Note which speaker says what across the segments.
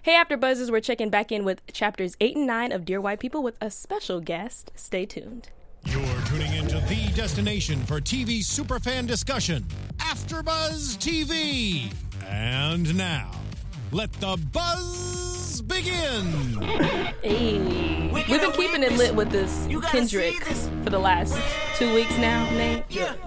Speaker 1: Hey, AfterBuzzers, we're checking back in with chapters 8 and 9 of Dear White People with a special guest. Stay tuned.
Speaker 2: You're tuning into the destination for TV superfan discussion, AfterBuzz TV. And now, let the buzz begin.
Speaker 1: Hey, we've been keeping it lit with this Kendrick for the last 2 weeks now, Nate.
Speaker 3: Yeah.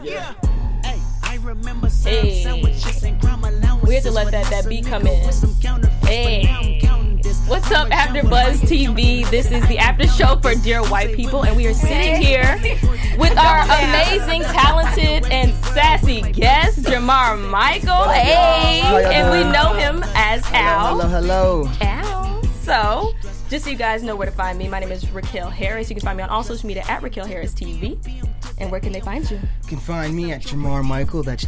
Speaker 1: Hey, we had to let that beat come in. Hey, what's up, AfterBuzz TV? This is the after show for Dear White People, and we are sitting here with our amazing, talented, and sassy guest, Jamar Michael. Hey, and we know him as Al.
Speaker 3: Hello.
Speaker 1: Al. So, just so you guys know where to find me, my name is Raquel Harris. You can find me on all social media at Raquel Harris TV. And where can they find you?
Speaker 3: You can find me at Jamar Michael. That's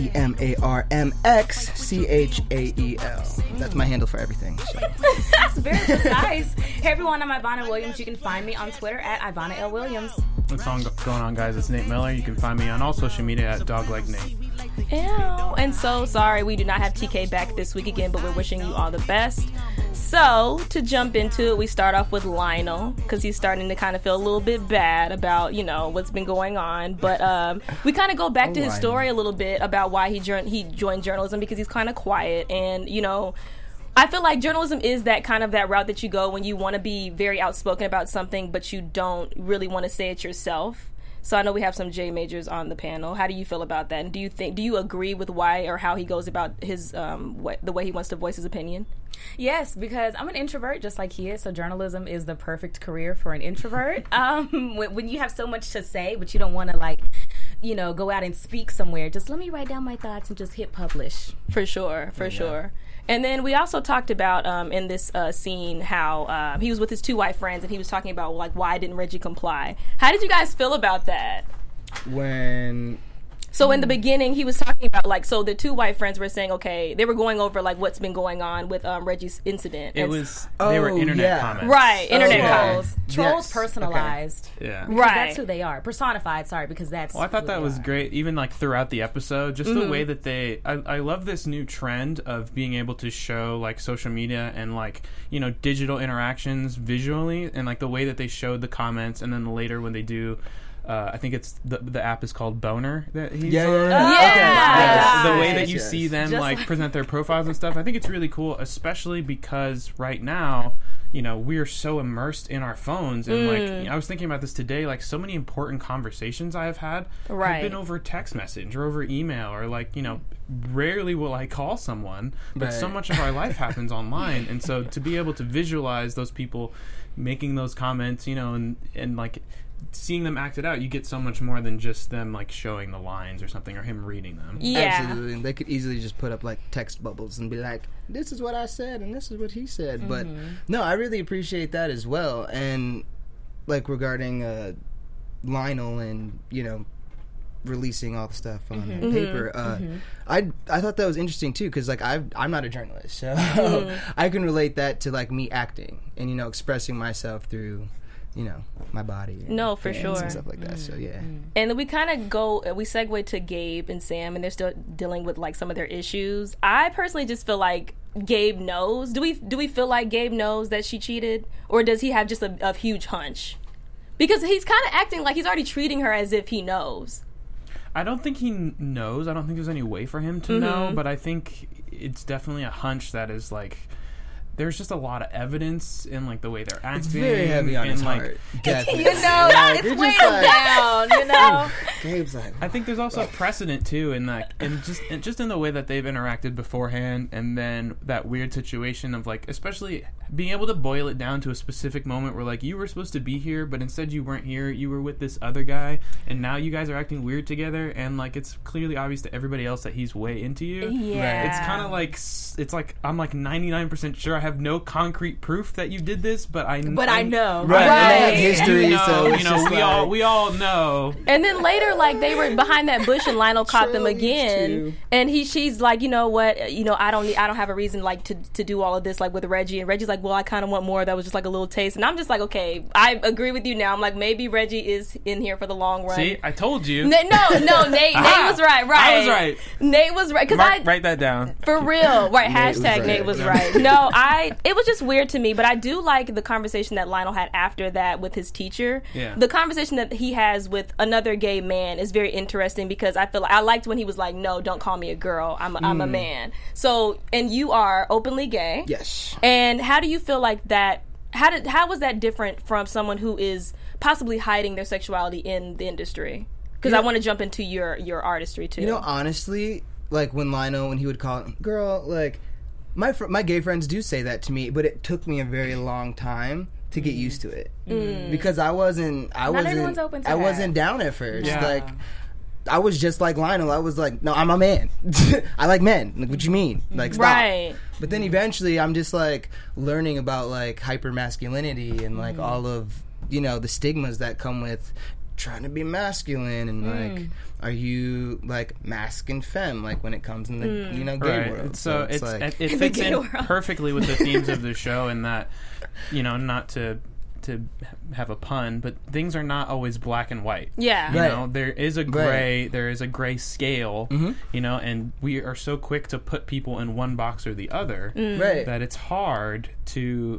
Speaker 3: JEMARMXCHAEL. That's my handle for everything. So.
Speaker 4: That's very precise. Hey everyone, I'm Ivana Williams. You can find me on Twitter at Ivana L. Williams.
Speaker 5: What's going on, guys? It's Nate Miller. You can find me on all social media at DogLikeNate.
Speaker 1: Ew. And so sorry we do not have TK back this week again, but we're wishing you all the best. So, to jump into it, we start off with Lionel, because he's starting to kind of feel a little bit bad about, what's been going on. But we kind of go back to his story a little bit about why he joined journalism, because he's kind of quiet. And, I feel like journalism is that kind of that route that you go when you want to be very outspoken about something, but you don't really want to say it yourself. So I know we have some J majors on the panel. How do you feel about that? And do you agree with why or how he goes about his the way he wants to voice his opinion?
Speaker 4: Yes, because I'm an introvert just like he is, so journalism is the perfect career for an introvert. When you have so much to say, but you don't want to go out and speak somewhere, just let me write down my thoughts and just hit publish.
Speaker 1: For sure. And then we also talked about in this scene how he was with his two white friends and he was talking about why didn't Reggie comply. How did you guys feel about that? So in the beginning, he was talking about, so the two white friends were saying, okay, they were going over, what's been going on with Reggie's incident.
Speaker 5: They were internet comments.
Speaker 1: Right, internet comments.
Speaker 4: Trolls personalized.
Speaker 5: Okay. Yeah.
Speaker 4: Right. That's who they are. Personified, because that's
Speaker 5: Well, I thought that was great, even, throughout the episode, just the way that I love this new trend of being able to show, social media and, digital interactions visually, and, the way that they showed the comments, and then later when they do... I think it's the app is called Boner that he's on.
Speaker 1: Yeah.
Speaker 5: The way that you see them present their profiles and stuff, I think it's really cool, especially because right now, we're so immersed in our phones, and I was thinking about this today, so many important conversations I have had have been over text message or over email or rarely will I call someone, but so much of our life happens online, and so to be able to visualize those people making those comments, and seeing them act it out, you get so much more than just them showing the lines or something or him reading them.
Speaker 1: Yeah,
Speaker 3: absolutely. They could easily just put up text bubbles and be like, "This is what I said and this is what he said." Mm-hmm. But no, I really appreciate that as well. And regarding Lionel and releasing all the stuff on paper, I thought that was interesting too, because I'm not a journalist, so I can relate that to me acting and expressing myself through my body.
Speaker 1: No, for sure.
Speaker 3: And stuff like that. So, yeah.
Speaker 1: And then we kind of we segue to Gabe and Sam, and they're still dealing with, some of their issues. I personally just feel like Gabe knows. Do we feel like Gabe knows that she cheated? Or does he have just a huge hunch? Because he's kind of acting like he's already treating her as if he knows.
Speaker 5: I don't think he knows. I don't think there's any way for him to know, but I think it's definitely a hunch that is, there's just a lot of evidence in the way they're acting.
Speaker 3: It's very heavy on his heart.
Speaker 4: Definitely. It's weighing down.
Speaker 3: Gabe's
Speaker 5: I think there's also precedent too, in just in the way that they've interacted beforehand, and then that weird situation of especially being able to boil it down to a specific moment where you were supposed to be here, but instead you weren't here. You were with this other guy, and now you guys are acting weird together, and it's clearly obvious to everybody else that he's way into you.
Speaker 1: Yeah,
Speaker 5: it's kind of I'm 99% sure I have no concrete proof that you did this, but I know.
Speaker 3: Right. And history, so
Speaker 5: we all know.
Speaker 1: And then later, they were behind that bush, and Lionel caught them again, and she's like, you know what, I don't have a reason to do all of this with Reggie, and Reggie's like, well, I kind of want more. That was just a little taste, and I'm just okay, I agree with you now. I'm maybe Reggie is in here for the long run.
Speaker 5: See, I told you.
Speaker 1: Nate was right.
Speaker 5: I was right.
Speaker 1: Nate was right.
Speaker 5: Write that down
Speaker 1: for real. Right. Hashtag Nate was right. No, it was just weird to me, but I do like the conversation that Lionel had after that with his teacher.
Speaker 5: Yeah.
Speaker 1: The conversation that he has with another gay man is very interesting because I feel like I liked when he was like, "No, don't call me a girl. I'm a man." So, and you are openly gay.
Speaker 3: Yes.
Speaker 1: And how do you feel like that? How was that different from someone who is possibly hiding their sexuality in the industry? Because I want to jump into your artistry too.
Speaker 3: You know, honestly, like when he would call it, girl, like my gay friends do say that to me, but it took me a very long time to get used to it because I wasn't
Speaker 4: everyone's open to
Speaker 3: I
Speaker 4: that.
Speaker 3: wasn't down at first.
Speaker 5: Yeah.
Speaker 3: Like I was just like Lionel. I was like, no, I'm a man. I like men. Like, what you mean? Like, stop.
Speaker 1: Right.
Speaker 3: But then eventually, I'm just like learning about like hypermasculinity and like all of the stigmas that come with trying to be masculine and like, are you like masc and femme like when it comes in the gay world?
Speaker 5: So it's
Speaker 3: like,
Speaker 5: it fits in perfectly with the themes of the show, and that not to have a pun, but things are not always black and white.
Speaker 1: Yeah.
Speaker 5: You
Speaker 3: Right.
Speaker 5: know, there is a gray scale, and we are so quick to put people in one box or the other
Speaker 3: right.
Speaker 5: that it's hard to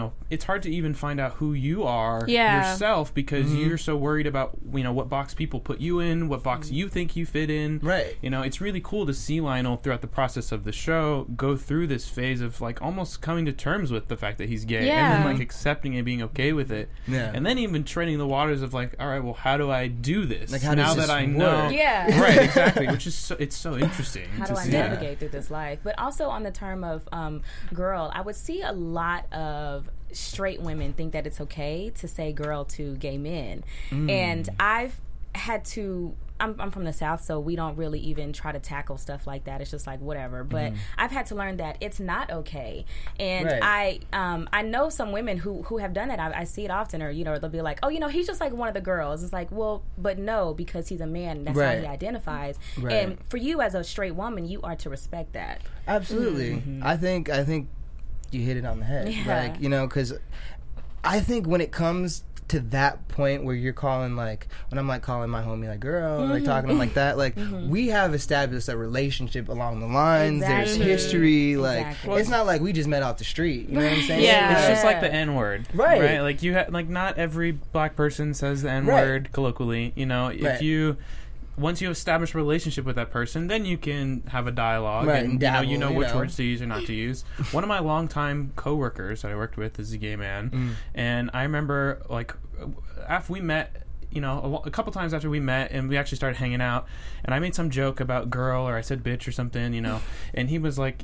Speaker 5: even find out who you are yourself because you're so worried about, what box people put you in, what box you think you fit in.
Speaker 3: Right.
Speaker 5: It's really cool to see Lionel throughout the process of the show go through this phase of like almost coming to terms with the fact that he's gay and then like accepting and being okay with it.
Speaker 3: Yeah.
Speaker 5: And then even treading the waters of like, all right, well, how do I do this?
Speaker 3: Like, how
Speaker 5: now
Speaker 3: does this
Speaker 5: that I
Speaker 3: work?
Speaker 5: know.
Speaker 4: Yeah.
Speaker 5: Right, exactly. Which is it's so interesting.
Speaker 4: How
Speaker 5: to
Speaker 4: do I
Speaker 5: see
Speaker 4: navigate through this life? But also on the term of girl, I would see a lot of straight women think that it's okay to say girl to gay men. And I've had to... I'm from the South, so we don't really even try to tackle stuff like that. It's just like whatever. But I've had to learn that it's not okay. And
Speaker 3: Right.
Speaker 4: I know some women who have done that. I see it often, or they'll be like, oh, he's just like one of the girls. It's like, well, but no, because he's a man. That's how he identifies.
Speaker 3: Right.
Speaker 4: And for you as a straight woman, you are to respect that.
Speaker 3: Absolutely. I think you hit it on the head.
Speaker 4: Yeah.
Speaker 3: Like, because I think when it comes to that point where you're calling, like, when I'm like calling my homie like girl, like talking to him like that, like we have established a relationship along the lines.
Speaker 4: Exactly.
Speaker 3: There's history. Like,
Speaker 4: Exactly.
Speaker 3: it's not like we just met off the street. You know what I'm saying?
Speaker 1: Yeah.
Speaker 5: It's just like the N-word,
Speaker 3: Right.
Speaker 5: Like like not every black person says the N-word colloquially. If once you establish a relationship with that person, then you can have a dialogue,
Speaker 3: Right,
Speaker 5: and
Speaker 3: and dabble,
Speaker 5: you know which words to use or not to use. One of my longtime coworkers that I worked with is a gay man, and I remember like after we met. A couple times after we met and we actually started hanging out, and I made some joke about girl or I said bitch or something, and he was like,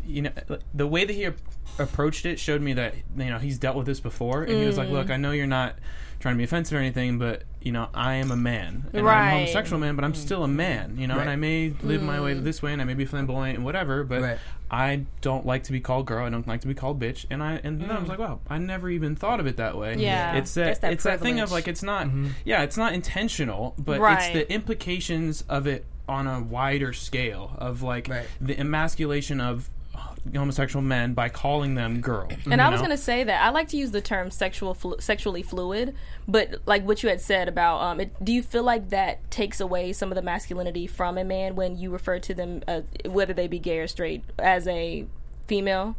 Speaker 5: the way that he approached it showed me that, he's dealt with this before, and he was like, look, I know you're not trying to be offensive or anything, but, I am a man, and I'm a homosexual man, but I'm still a man, and I may live my way this way, and I may be flamboyant and whatever, but I don't like to be called girl, I don't like to be called bitch, and then I was like, wow, I never even thought of it that way.
Speaker 1: Yeah.
Speaker 5: It's that thing of like, it's not, it's not intentional, but it's the implications of it on a wider scale of like the emasculation of homosexual men by calling them girl.
Speaker 1: And I was going to say that I like to use the term sexually fluid, but like what you had said about do you feel like that takes away some of the masculinity from a man when you refer to them, whether they be gay or straight, as a female?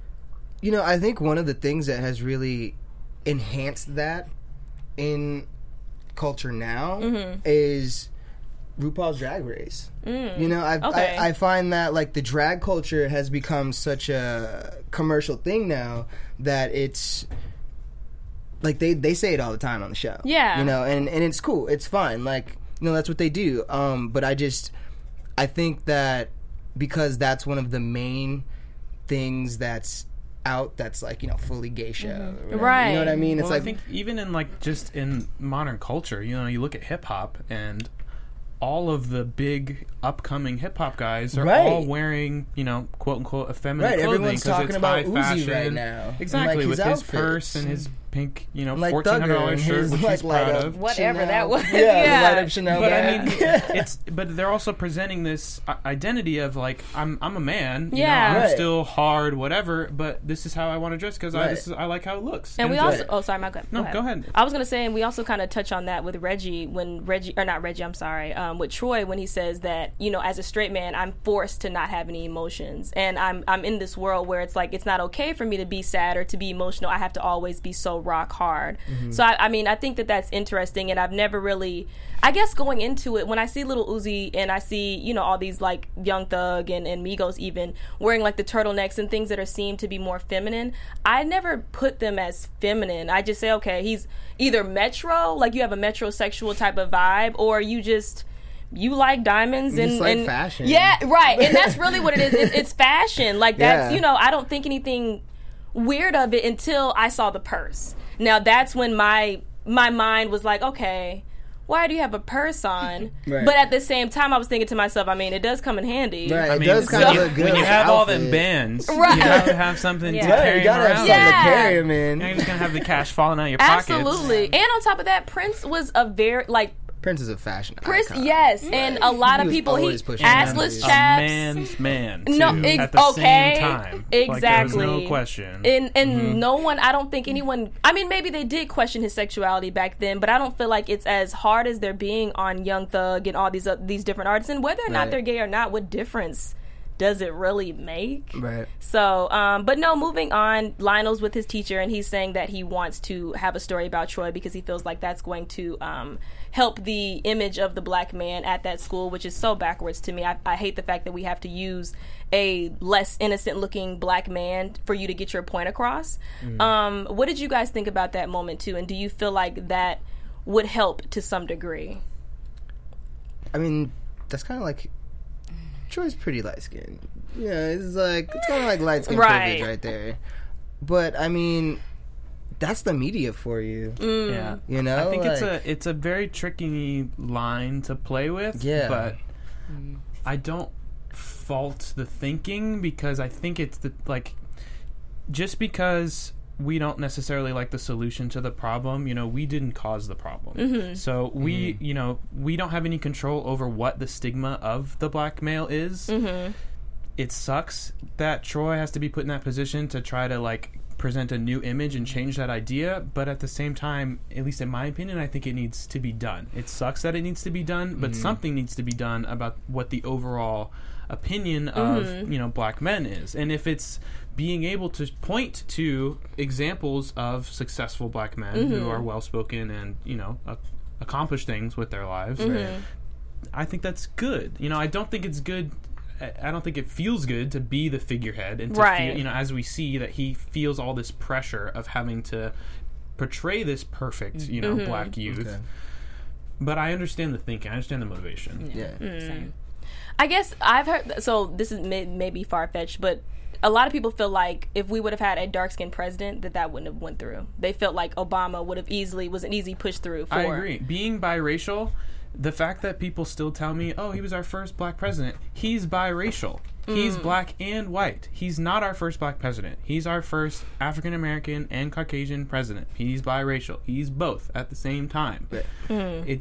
Speaker 3: I think one of the things that has really enhanced that in culture now is RuPaul's Drag Race. I find that like the drag culture has become such a commercial thing now that it's like they say it all the time on the show.
Speaker 1: Yeah.
Speaker 3: And it's cool. It's fine. Like, that's what they do. But I think that because that's one of the main things that's out that's like fully gay show,
Speaker 1: right?
Speaker 3: You know what I mean? It's like,
Speaker 5: I think even in like just in modern culture, you look at hip hop and all of the big upcoming hip hop guys are all wearing, quote unquote, effeminate clothing.
Speaker 3: Everyone's talking
Speaker 5: it's
Speaker 3: about
Speaker 5: high
Speaker 3: Uzi
Speaker 5: fashion.
Speaker 3: right now.
Speaker 5: Exactly,
Speaker 3: like
Speaker 5: with
Speaker 3: his
Speaker 5: his
Speaker 3: outfits.
Speaker 5: purse and his pink,
Speaker 3: like
Speaker 5: $1,400 shirt, which he's proud of.
Speaker 4: Whatever
Speaker 3: Chanel.
Speaker 4: that was.
Speaker 3: Yeah, the light up Chanel
Speaker 5: But
Speaker 3: bag.
Speaker 5: but they're also presenting this identity of like I'm a man,
Speaker 1: Yeah.
Speaker 5: I'm still hard, whatever. But this is how I want to dress because I like how it looks.
Speaker 1: And we also, oh sorry, my God.
Speaker 5: No, go ahead.
Speaker 1: I was gonna say, and we also kind of touch on that with Reggie when with Troy when he says that, you know, as a straight man, I'm forced to not have any emotions, and I'm in this world where it's like it's not okay for me to be sad or to be emotional. I have to always be so rock hard. So I mean, I think that that's interesting, and I've never really, I guess, going into it, when I see Lil Uzi and I see, you know, all these like Young Thug and Migos even wearing like the turtlenecks and things that are seen to be more feminine, I never put them as feminine. I just say, okay, he's either metro, like you have a metrosexual type of vibe, or you like diamonds and
Speaker 3: fashion.
Speaker 1: Yeah, right. And that's really what it is. It's fashion. Like that's, you know, I don't think anything weird of it until I saw the purse. Now that's when my mind was like, okay, why do you have a purse on? Right. But at the same time, I was thinking to myself, I mean, it does come in handy.
Speaker 3: Right. I mean, it does kind of look good.
Speaker 5: When you have all them bands, right, you have to have something to carry
Speaker 3: you gotta
Speaker 5: around.
Speaker 3: have something to carry them in.
Speaker 5: You're just going to have the cash falling out of your pockets.
Speaker 1: Absolutely. And on top of that, Prince was a very, like,
Speaker 3: Prince is a fashion
Speaker 1: Prince,
Speaker 3: icon.
Speaker 1: Yes, and a lot of people, assless chaps.
Speaker 5: A man's man, too, at the same time.
Speaker 1: Exactly.
Speaker 5: Like, there's no question.
Speaker 1: And no one, I don't think anyone, I mean, maybe they did question his sexuality back then, but I don't feel like it's as hard as they're being on Young Thug and all these different artists. And whether or not they're gay or not, what difference does it really make?
Speaker 3: Right.
Speaker 1: So, but no, moving on, Lionel's with his teacher, and he's saying that he wants to have a story about Troy because he feels like that's going to help the image of the black man at that school, which is so backwards to me. I hate the fact that we have to use a less innocent-looking black man for you to get your point across. What did you guys think about that moment, too? And do you feel like that would help to some degree?
Speaker 3: I mean, that's kind of like... Troy's pretty light-skinned. Yeah, it's kind of like light-skinned privilege right there. But, I mean... That's the media for you.
Speaker 5: Yeah.
Speaker 3: You know?
Speaker 5: I think it's a very tricky line to play with.
Speaker 3: Yeah.
Speaker 5: But I don't fault the thinking, because I think it's just because we don't necessarily like the solution to the problem, you know, we didn't cause the problem. So we, you know, we don't have any control over what the stigma of the black male is. It sucks that Troy has to be put in that position to try to present a new image and change that idea, but at the same time, at least in my opinion, I think it needs to be done. It sucks that it needs to be done, but something needs to be done about what the overall opinion of, you know, black men is. And if it's being able to point to examples of successful black men who are well-spoken and, you know, accomplish things with their lives, I think that's good. You know, I don't think it's good. I don't think it feels good to be the figurehead and to feel, you know, as we see that he feels all this pressure of having to portray this perfect, you know, black youth. Okay. But I understand the thinking. I understand the motivation.
Speaker 3: Yeah.
Speaker 1: I guess I've heard, so this is maybe far-fetched, but a lot of people feel like if we would have had a dark-skinned president, that wouldn't have went through. They felt like Obama was an easy push through for.
Speaker 5: I agree. Being biracial, the fact that people still tell me, oh, he was our first black president, he's biracial. He's black and white. He's not our first black president. He's our first African American and Caucasian president. He's biracial. He's both at the same time. I'm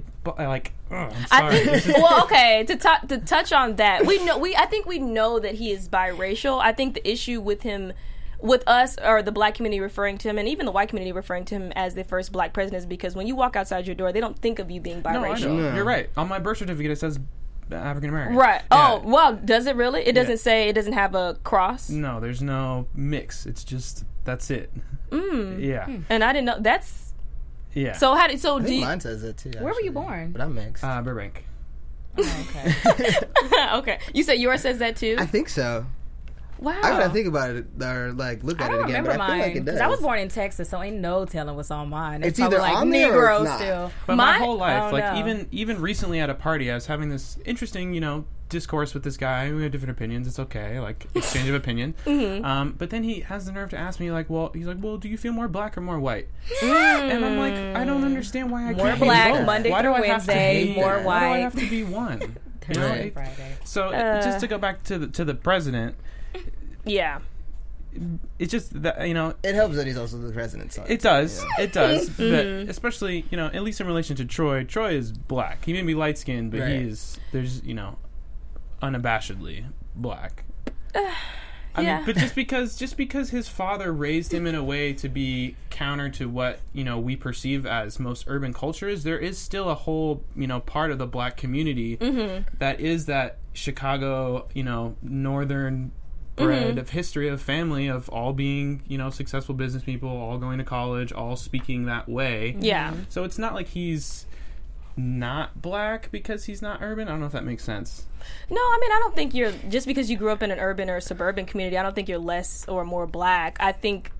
Speaker 5: sorry.
Speaker 1: Well, okay, to touch on that, I think we know that he is biracial. I think the issue with him, with us, or the black community referring to him, and even the white community referring to him as the first black president, is because when you walk outside your door, they don't think of you being biracial.
Speaker 5: No, I know. You're right. On my birth certificate, it says African American.
Speaker 1: Right. Yeah. Oh, well, does it really? It doesn't say, it doesn't have a cross?
Speaker 5: No, there's no mix. It's just, that's it. Yeah.
Speaker 1: And I didn't know. That's...
Speaker 5: Yeah.
Speaker 1: So
Speaker 3: I think mine says that too, actually.
Speaker 4: Where were you born?
Speaker 3: But I'm mixed.
Speaker 5: Burbank.
Speaker 4: Oh, okay.
Speaker 1: Okay. You said yours says that too?
Speaker 3: I think so.
Speaker 1: Wow.
Speaker 3: I gotta think about it or look at it again. But I feel like it does.
Speaker 4: I was born in Texas, so ain't no telling what's on mine.
Speaker 3: It's either on there or it's not.
Speaker 4: Still.
Speaker 5: But my whole life, even recently at a party, I was having this interesting, you know, discourse with this guy. We have different opinions. It's okay, exchange of opinion. But then he has the nerve to ask me, well, do you feel more black or more white? And I'm like, I don't understand why I can't be
Speaker 4: black
Speaker 5: both.
Speaker 4: Monday
Speaker 5: why
Speaker 4: through
Speaker 5: do
Speaker 4: Wednesday, more white.
Speaker 5: Why do I have to be one?
Speaker 4: Thursday, Friday.
Speaker 5: So just to go back to the president.
Speaker 1: Yeah.
Speaker 5: It's just that, you know...
Speaker 3: It helps that he's also the president. So
Speaker 5: it does. Yeah. It does. But especially, you know, at least in relation to Troy is black. He may be light-skinned, but there's, you know, unabashedly black. I mean, but just because his father raised him in a way to be counter to what, you know, we perceive as most urban cultures, there is still a whole, you know, part of the black community that is that Chicago, you know, northern bred of history of family of all being, you know, successful business people, all going to college, all speaking that way.
Speaker 1: Yeah.
Speaker 5: So it's not like he's not black because he's not urban. I don't know if that makes sense.
Speaker 1: No, I mean, I don't think you're, just because you grew up in an urban or suburban community, I don't think you're less or more black. I think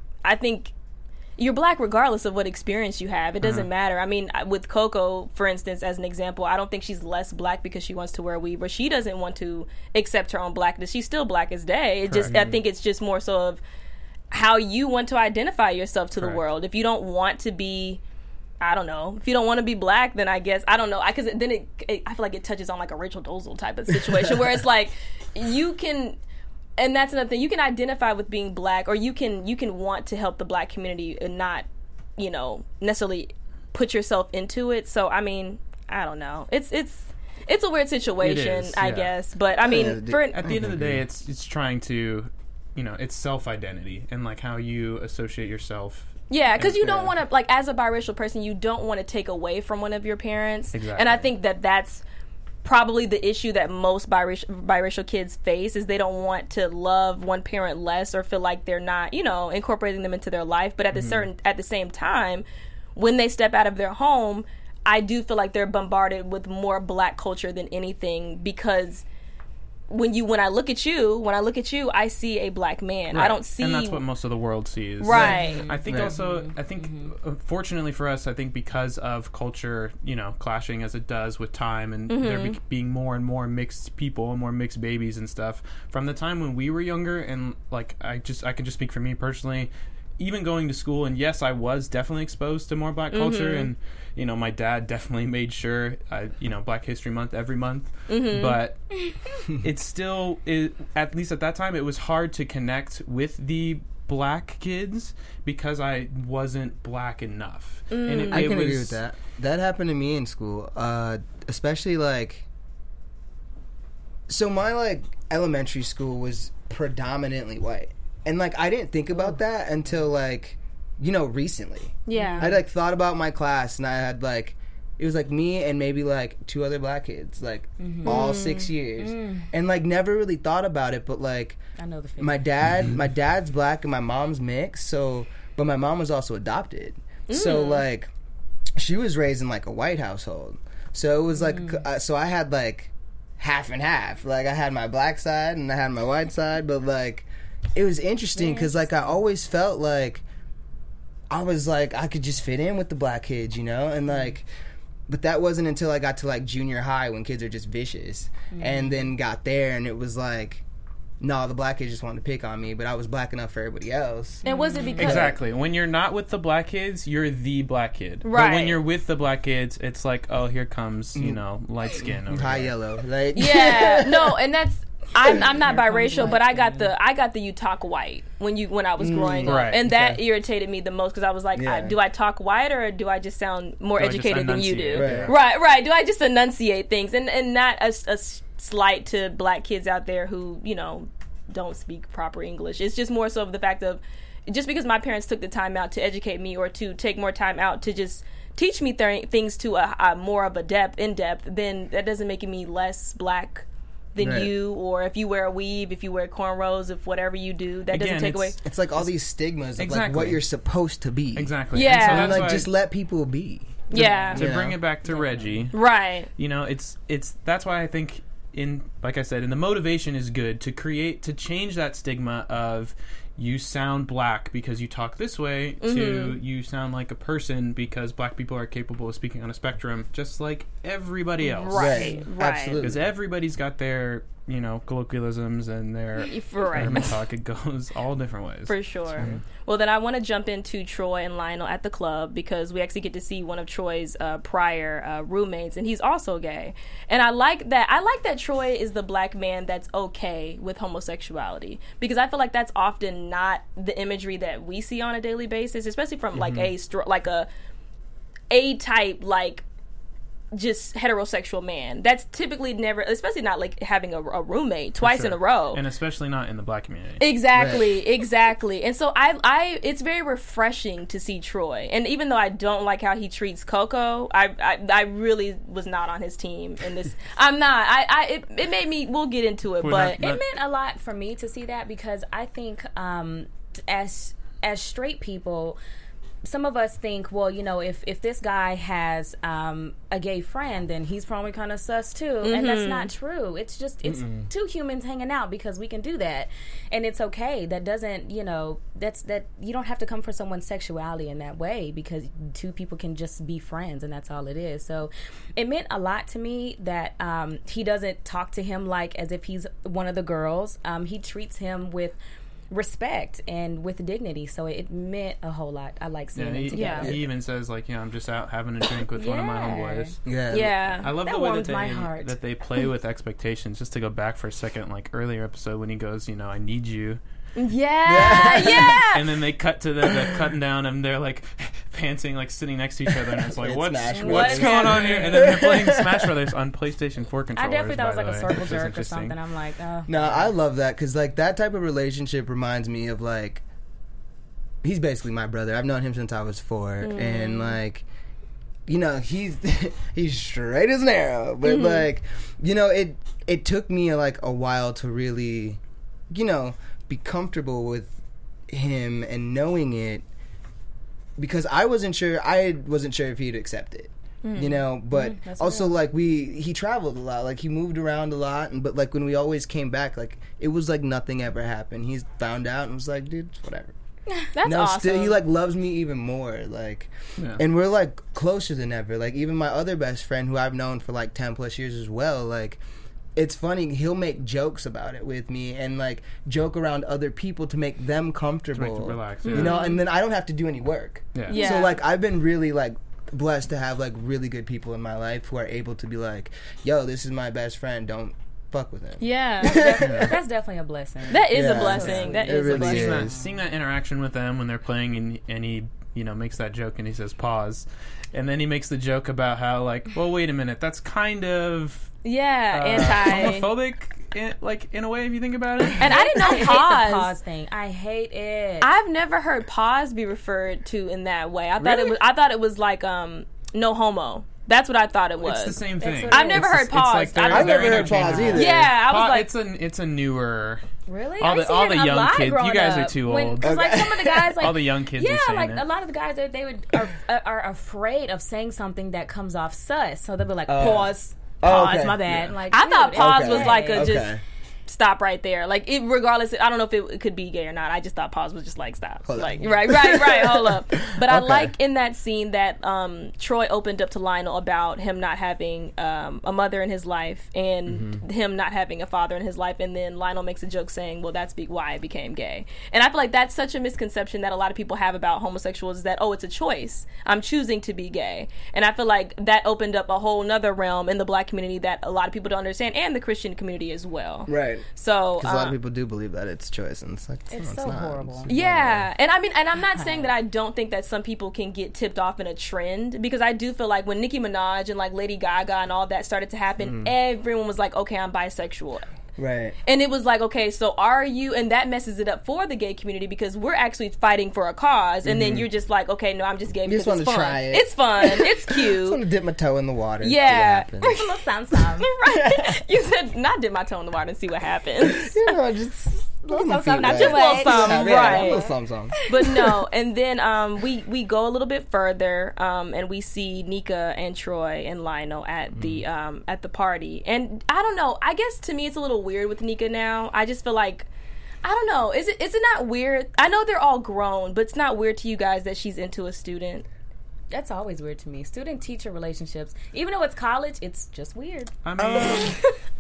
Speaker 1: you're black regardless of what experience you have. It doesn't matter. I mean, with Coco, for instance, as an example, I don't think she's less black because she wants to wear a weave, or she doesn't want to accept her own blackness. She's still black as day. It just, I think it's just more so of how you want to identify yourself to the world. If you don't want to be, I don't know, if you don't want to be black, then I guess, I don't know, because then I feel like it touches on like a Rachel Dolezal type of situation where it's like, you can, and that's another thing, you can identify with being black, or you can want to help the black community and not, you know, necessarily put yourself into it. So, I mean, I don't know. It's a weird situation, I guess. But, I mean,
Speaker 5: at the end of the day, it's trying to, you know, it's self-identity and like how you associate yourself.
Speaker 1: Yeah, because you don't want to, like, as a biracial person, you don't want to take away from one of your parents.
Speaker 5: Exactly.
Speaker 1: And I think that's probably the issue that most biracial kids face, is they don't want to love one parent less or feel like they're not, you know, incorporating them into their life. But at the same time, when they step out of their home, I do feel like they're bombarded with more black culture than anything, because when I look at you, I see a black man.
Speaker 5: Right.
Speaker 1: I don't see,
Speaker 5: and that's what most of the world sees.
Speaker 1: Right.
Speaker 5: I think fortunately for us, I think because of culture, you know, clashing as it does with time, and there being more and more mixed people and more mixed babies and stuff, from the time when we were younger, and like I can just speak for me personally, even going to school, and yes, I was definitely exposed to more black culture, and you know, my dad definitely made sure, you know, Black History Month every month, but it's still, at least at that time, it was hard to connect with the black kids because I wasn't black enough. And
Speaker 3: I can agree with that. That happened to me in school, especially like, so my like elementary school was predominantly white. And, like, I didn't think about that until, like, you know, recently.
Speaker 1: Yeah.
Speaker 3: I, like, thought about my class, and I had, like, it was, like, me and maybe, like, 2 other black kids, like, all 6 years. And, like, never really thought about it, but, like,
Speaker 4: I know the feeling.
Speaker 3: my dad's black and my mom's mixed, so, but my mom was also adopted. So, like, she was raised in, like, a white household. So it was, like, so I had, like, half and half. Like, I had my black side and I had my white side, but, like, it was interesting because, like, I always felt like I was, like, I could just fit in with the black kids, you know? And, like, but that wasn't until I got to, like, junior high when kids are just vicious. And then got there and it was, like, no, the black kids just wanted to pick on me, but I was black enough for everybody else.
Speaker 1: And was it because...
Speaker 5: Exactly. When you're not with the black kids, you're the black kid.
Speaker 1: Right.
Speaker 5: But when you're with the black kids, it's like, oh, here comes, you know, light skin over
Speaker 3: High
Speaker 5: here.
Speaker 3: yellow. Like,
Speaker 1: Yeah. No, and that's... I'm not biracial, but I got the you talk white when I was growing up,
Speaker 5: Right.
Speaker 1: and that irritated me the most because I was like, do I talk white or do I just sound more educated than you do? Right. Do I just enunciate things and not a slight to black kids out there who, you know, don't speak proper English. It's just more so of the fact of, just because my parents took the time out to educate me or to take more time out to just teach me things to a more of a in depth, then that doesn't make me less black than you, or if you wear a weave, if you wear cornrows, if whatever you do, that doesn't take away.
Speaker 3: It's like all these stigmas of like what you're supposed to be.
Speaker 5: Exactly.
Speaker 1: Yeah.
Speaker 5: And so
Speaker 3: like just let people be.
Speaker 5: To bring it back to Reggie.
Speaker 1: Right.
Speaker 5: You know, it's that's why I think like I said, the motivation is good to change that stigma of you sound black because you talk this way to you sound like a person because black people are capable of speaking on a spectrum just like everybody else.
Speaker 1: Right.
Speaker 3: Absolutely.
Speaker 5: Because everybody's got their, you know, colloquialisms and their urban talk. It goes all different ways.
Speaker 1: For sure. Well, then I want to jump into Troy and Lionel at the club because we actually get to see one of Troy's prior roommates, and he's also gay. And I like that. I like that Troy is the black man that's okay with homosexuality, because I feel like that's often not the imagery that we see on a daily basis, especially from like a type like just heterosexual man. That's typically never, especially not like having a roommate twice in a row,
Speaker 5: and especially not in the Black community.
Speaker 1: Exactly. And so I it's very refreshing to see Troy. And even though I don't like how he treats Coco, I really was not on his team in this. I'm not. It made me. We'll get into it, but
Speaker 4: it meant a lot for me to see that, because I think as straight people, some of us think, well, you know, if this guy has a gay friend, then he's probably kind of sus too. Mm-hmm. And that's not true. It's just, it's two humans hanging out because we can do that. And it's okay. That doesn't, you know, that you don't have to come for someone's sexuality in that way, because two people can just be friends, and that's all it is. So it meant a lot to me that he doesn't talk to him like as if he's one of the girls. He treats him with respect and with dignity, so it meant a whole lot. I like seeing it together.
Speaker 5: He even says, like, you know, I'm just out having a drink with one of my homeboys.
Speaker 1: I
Speaker 5: love the way that they play with expectations. Just to go back for a second, like earlier episode when he goes, you know, I need you.
Speaker 1: Yeah.
Speaker 5: And then they cut to them cutting down, and they're like panting, like sitting next to each other, and it's like, what's going on here? And then they're playing Smash Brothers on PlayStation 4 controllers.
Speaker 4: I definitely thought it was like a circle jerk or something. I'm like, oh.
Speaker 3: No, I love that, because like that type of relationship reminds me of, like, he's basically my brother. I've known him since I was 4, and like, you know, he's straight as an arrow, but like, you know, it took me like a while to really, you know, be comfortable with him and knowing it, because I wasn't sure if he'd accept it, you know, but also real. Like he traveled a lot, like he moved around a lot, but like when we always came back, like it was like nothing ever happened. He found out and was like, dude, whatever.
Speaker 1: That's awesome.
Speaker 3: Still, he like loves me even more, like, and we're like closer than ever. Like even my other best friend, who I've known for like 10 plus years as well, like, it's funny, he'll make jokes about it with me and like joke around other people to make them comfortable,
Speaker 5: to make them relax,
Speaker 3: you know, and then I don't have to do any work. So like I've been really like blessed to have like really good people in my life who are able to be like, yo, this is my best friend, don't fuck with him.
Speaker 4: That's definitely a blessing.
Speaker 1: That is a blessing. That is a blessing.
Speaker 5: Seeing that interaction with them when they're playing, and he, you know, makes that joke and he says pause, and then he makes the joke about how, like, well, wait a minute, that's kind of homophobic, in a way, if you think about it.
Speaker 1: And I didn't know
Speaker 4: I hate the pause thing. I hate it.
Speaker 1: I've never heard pause be referred to in that way. I thought it was like no homo. That's what I thought it was.
Speaker 5: It's the same thing.
Speaker 1: I've never heard pause.
Speaker 3: I've never heard pause either.
Speaker 1: Yeah, I was like,
Speaker 5: it's a newer.
Speaker 4: Really?
Speaker 5: All the young kids. You guys are too old.
Speaker 4: Because like some of the guys, like
Speaker 5: all the young kids.
Speaker 4: Yeah,
Speaker 5: are saying
Speaker 4: like
Speaker 5: it.
Speaker 4: a lot of the guys, are afraid of saying something that comes off sus, so they'll be like, pause, my bad.
Speaker 1: Yeah.
Speaker 4: Like,
Speaker 1: I thought pause was like a just stop right there. Like, it, regardless, I don't know if it could be gay or not. I just thought pause was just like stop. Like, right, hold up. But I like in that scene that Troy opened up to Lionel about him not having a mother in his life and him not having a father in his life, and then Lionel makes a joke saying, well, that's why I became gay. And I feel like that's such a misconception that a lot of people have about homosexuals, is that, oh, it's a choice. I'm choosing to be gay. And I feel like that opened up a whole nother realm in the Black community that a lot of people don't understand, and the Christian community as well.
Speaker 3: Right.
Speaker 1: So
Speaker 3: because a lot of people do believe that it's choice, and it's like
Speaker 4: it's so horrible.
Speaker 1: Yeah, and I mean, and I'm not saying that I don't think that some people can get tipped off in a trend, because I do feel like when Nicki Minaj and like Lady Gaga and all that started to happen, everyone was like, okay, I'm bisexual.
Speaker 3: Right.
Speaker 1: And it was like, okay, so are you, and that messes it up for the gay community, because we're actually fighting for a cause, and then you're just like, okay, no, I'm just gay because
Speaker 3: it's fun.
Speaker 1: Try it. It's fun. It's cute.
Speaker 3: I just want to dip my toe in the water.
Speaker 1: Yeah.
Speaker 4: Right.
Speaker 1: You said not dip my toe in the water and see what happens.
Speaker 3: You know, just
Speaker 1: not too much. Right.
Speaker 3: Something.
Speaker 1: But no, and then we go a little bit further, and we see Nika and Troy and Lionel at the party. And I don't know, I guess to me it's a little weird with Nika now. I just feel like, I don't know, is it not weird? I know they're all grown, but it's not weird to you guys that she's into a student?
Speaker 4: That's always weird to me. Student-teacher relationships, even though it's college, it's just weird.
Speaker 5: I mean...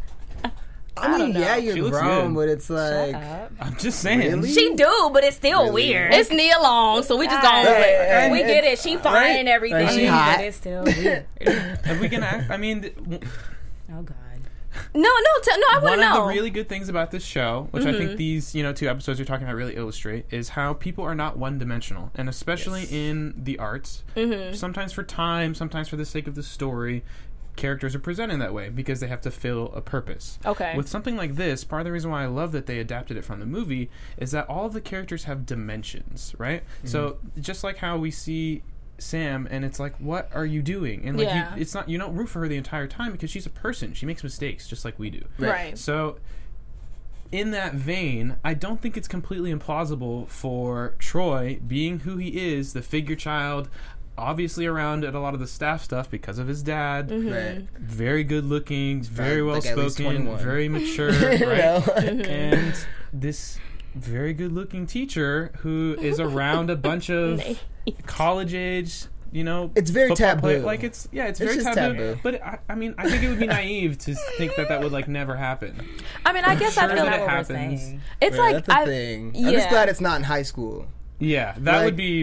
Speaker 3: I mean, yeah, you're grown, but it's like...
Speaker 4: Shut up.
Speaker 5: I'm just saying.
Speaker 3: Really?
Speaker 4: She do, but it's still weird.
Speaker 1: It's Nia Long, so we just gonna...
Speaker 4: We get it. She fine and everything,
Speaker 3: she hot.
Speaker 4: but it's still weird.
Speaker 5: If we can act... I mean...
Speaker 4: Oh, God.
Speaker 1: No, I want to know.
Speaker 5: One of the really good things about this show, which I think these 2 episodes you're talking about really illustrate, is how people are not one-dimensional, and especially in the arts. Sometimes for time, sometimes for the sake of the story. characters are presented that way because they have to fill a purpose.
Speaker 1: Okay.
Speaker 5: With something like this, part of the reason why I love that they adapted it from the movie is that all of the characters have dimensions, right? So just like how we see Sam and it's like, what are you doing? And like it's not, you don't root for her the entire time because she's a person. She makes mistakes just like we do.
Speaker 1: Right.
Speaker 5: So in that vein, I don't think it's completely implausible for Troy, being who he is, the figure child, obviously around at a lot of the staff stuff because of his dad, very good looking, very well spoken, very mature, right? And this very good looking teacher who is around a bunch of college age, you know,
Speaker 3: it's very taboo.
Speaker 5: Like it's very taboo. But I mean, I think it would be naive to think that would like never happen.
Speaker 1: I mean, I guess I feel
Speaker 5: that
Speaker 1: like
Speaker 5: it happens.
Speaker 1: It's like
Speaker 3: that's the thing. I'm just glad it's not in high school.
Speaker 5: Yeah, that would be.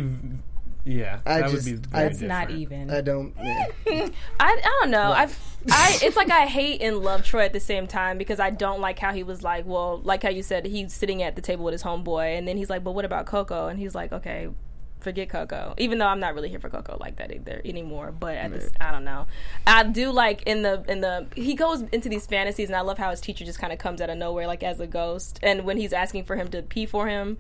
Speaker 5: Yeah, that would be.
Speaker 4: It's not even.
Speaker 3: I don't. Yeah.
Speaker 1: I don't know. It's like I hate and love Troy at the same time because I don't like how he was like, well, like how you said, he's sitting at the table with his homeboy, and then he's like, but what about Coco? And he's like, okay, forget Coco. Even though I'm not really here for Coco like that either anymore. But at this, I don't know. I do like in the he goes into these fantasies, and I love how his teacher just kind of comes out of nowhere like as a ghost, and when he's asking for him to pee for him.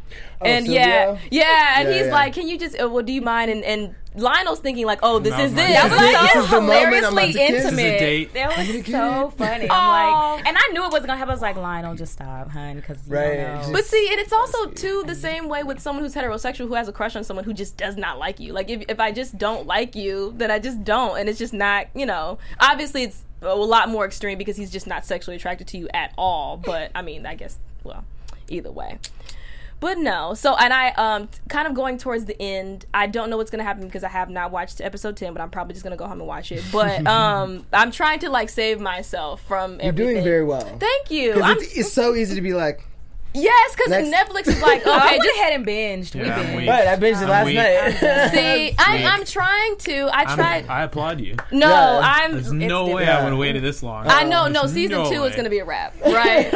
Speaker 1: And
Speaker 3: Silvio?
Speaker 1: and he's like, can you just, well, do you mind? And Lionel's thinking like, oh, this is it.
Speaker 4: That was
Speaker 3: This is the moment I'm
Speaker 4: hilariously
Speaker 3: about to kiss.
Speaker 4: intimate.
Speaker 5: This is a date.
Speaker 4: That was so funny. I'm like, and I knew it wasn't gonna happen. I was like, Lionel, just stop, hun, because you don't know.
Speaker 1: But see, and it's also too the same way with someone who's heterosexual who has a crush on someone who just does not like you. Like if I just don't like you, then I just don't, and it's just not, you know. Obviously, it's a lot more extreme because he's just not sexually attracted to you at all. But I mean, I guess, well, either way. But no, so, and I, kind of going towards the end, I don't know what's going to happen because I have not watched episode 10, but I'm probably just going to go home and watch it. But, I'm trying to, like, save myself from everything.
Speaker 3: You're doing very well.
Speaker 1: Thank you.
Speaker 3: It's so easy to be like...
Speaker 1: Yes, because Netflix is like, okay,
Speaker 4: I went ahead and binged.
Speaker 5: Yeah,
Speaker 4: We binged.
Speaker 3: Right, I binged it last night.
Speaker 1: See, I'm trying to.
Speaker 5: I applaud you.
Speaker 1: No,
Speaker 5: There's no way I would have waited this long.
Speaker 1: I know, no, season 2 is going to be a wrap, right?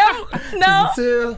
Speaker 1: No.
Speaker 3: Season 2.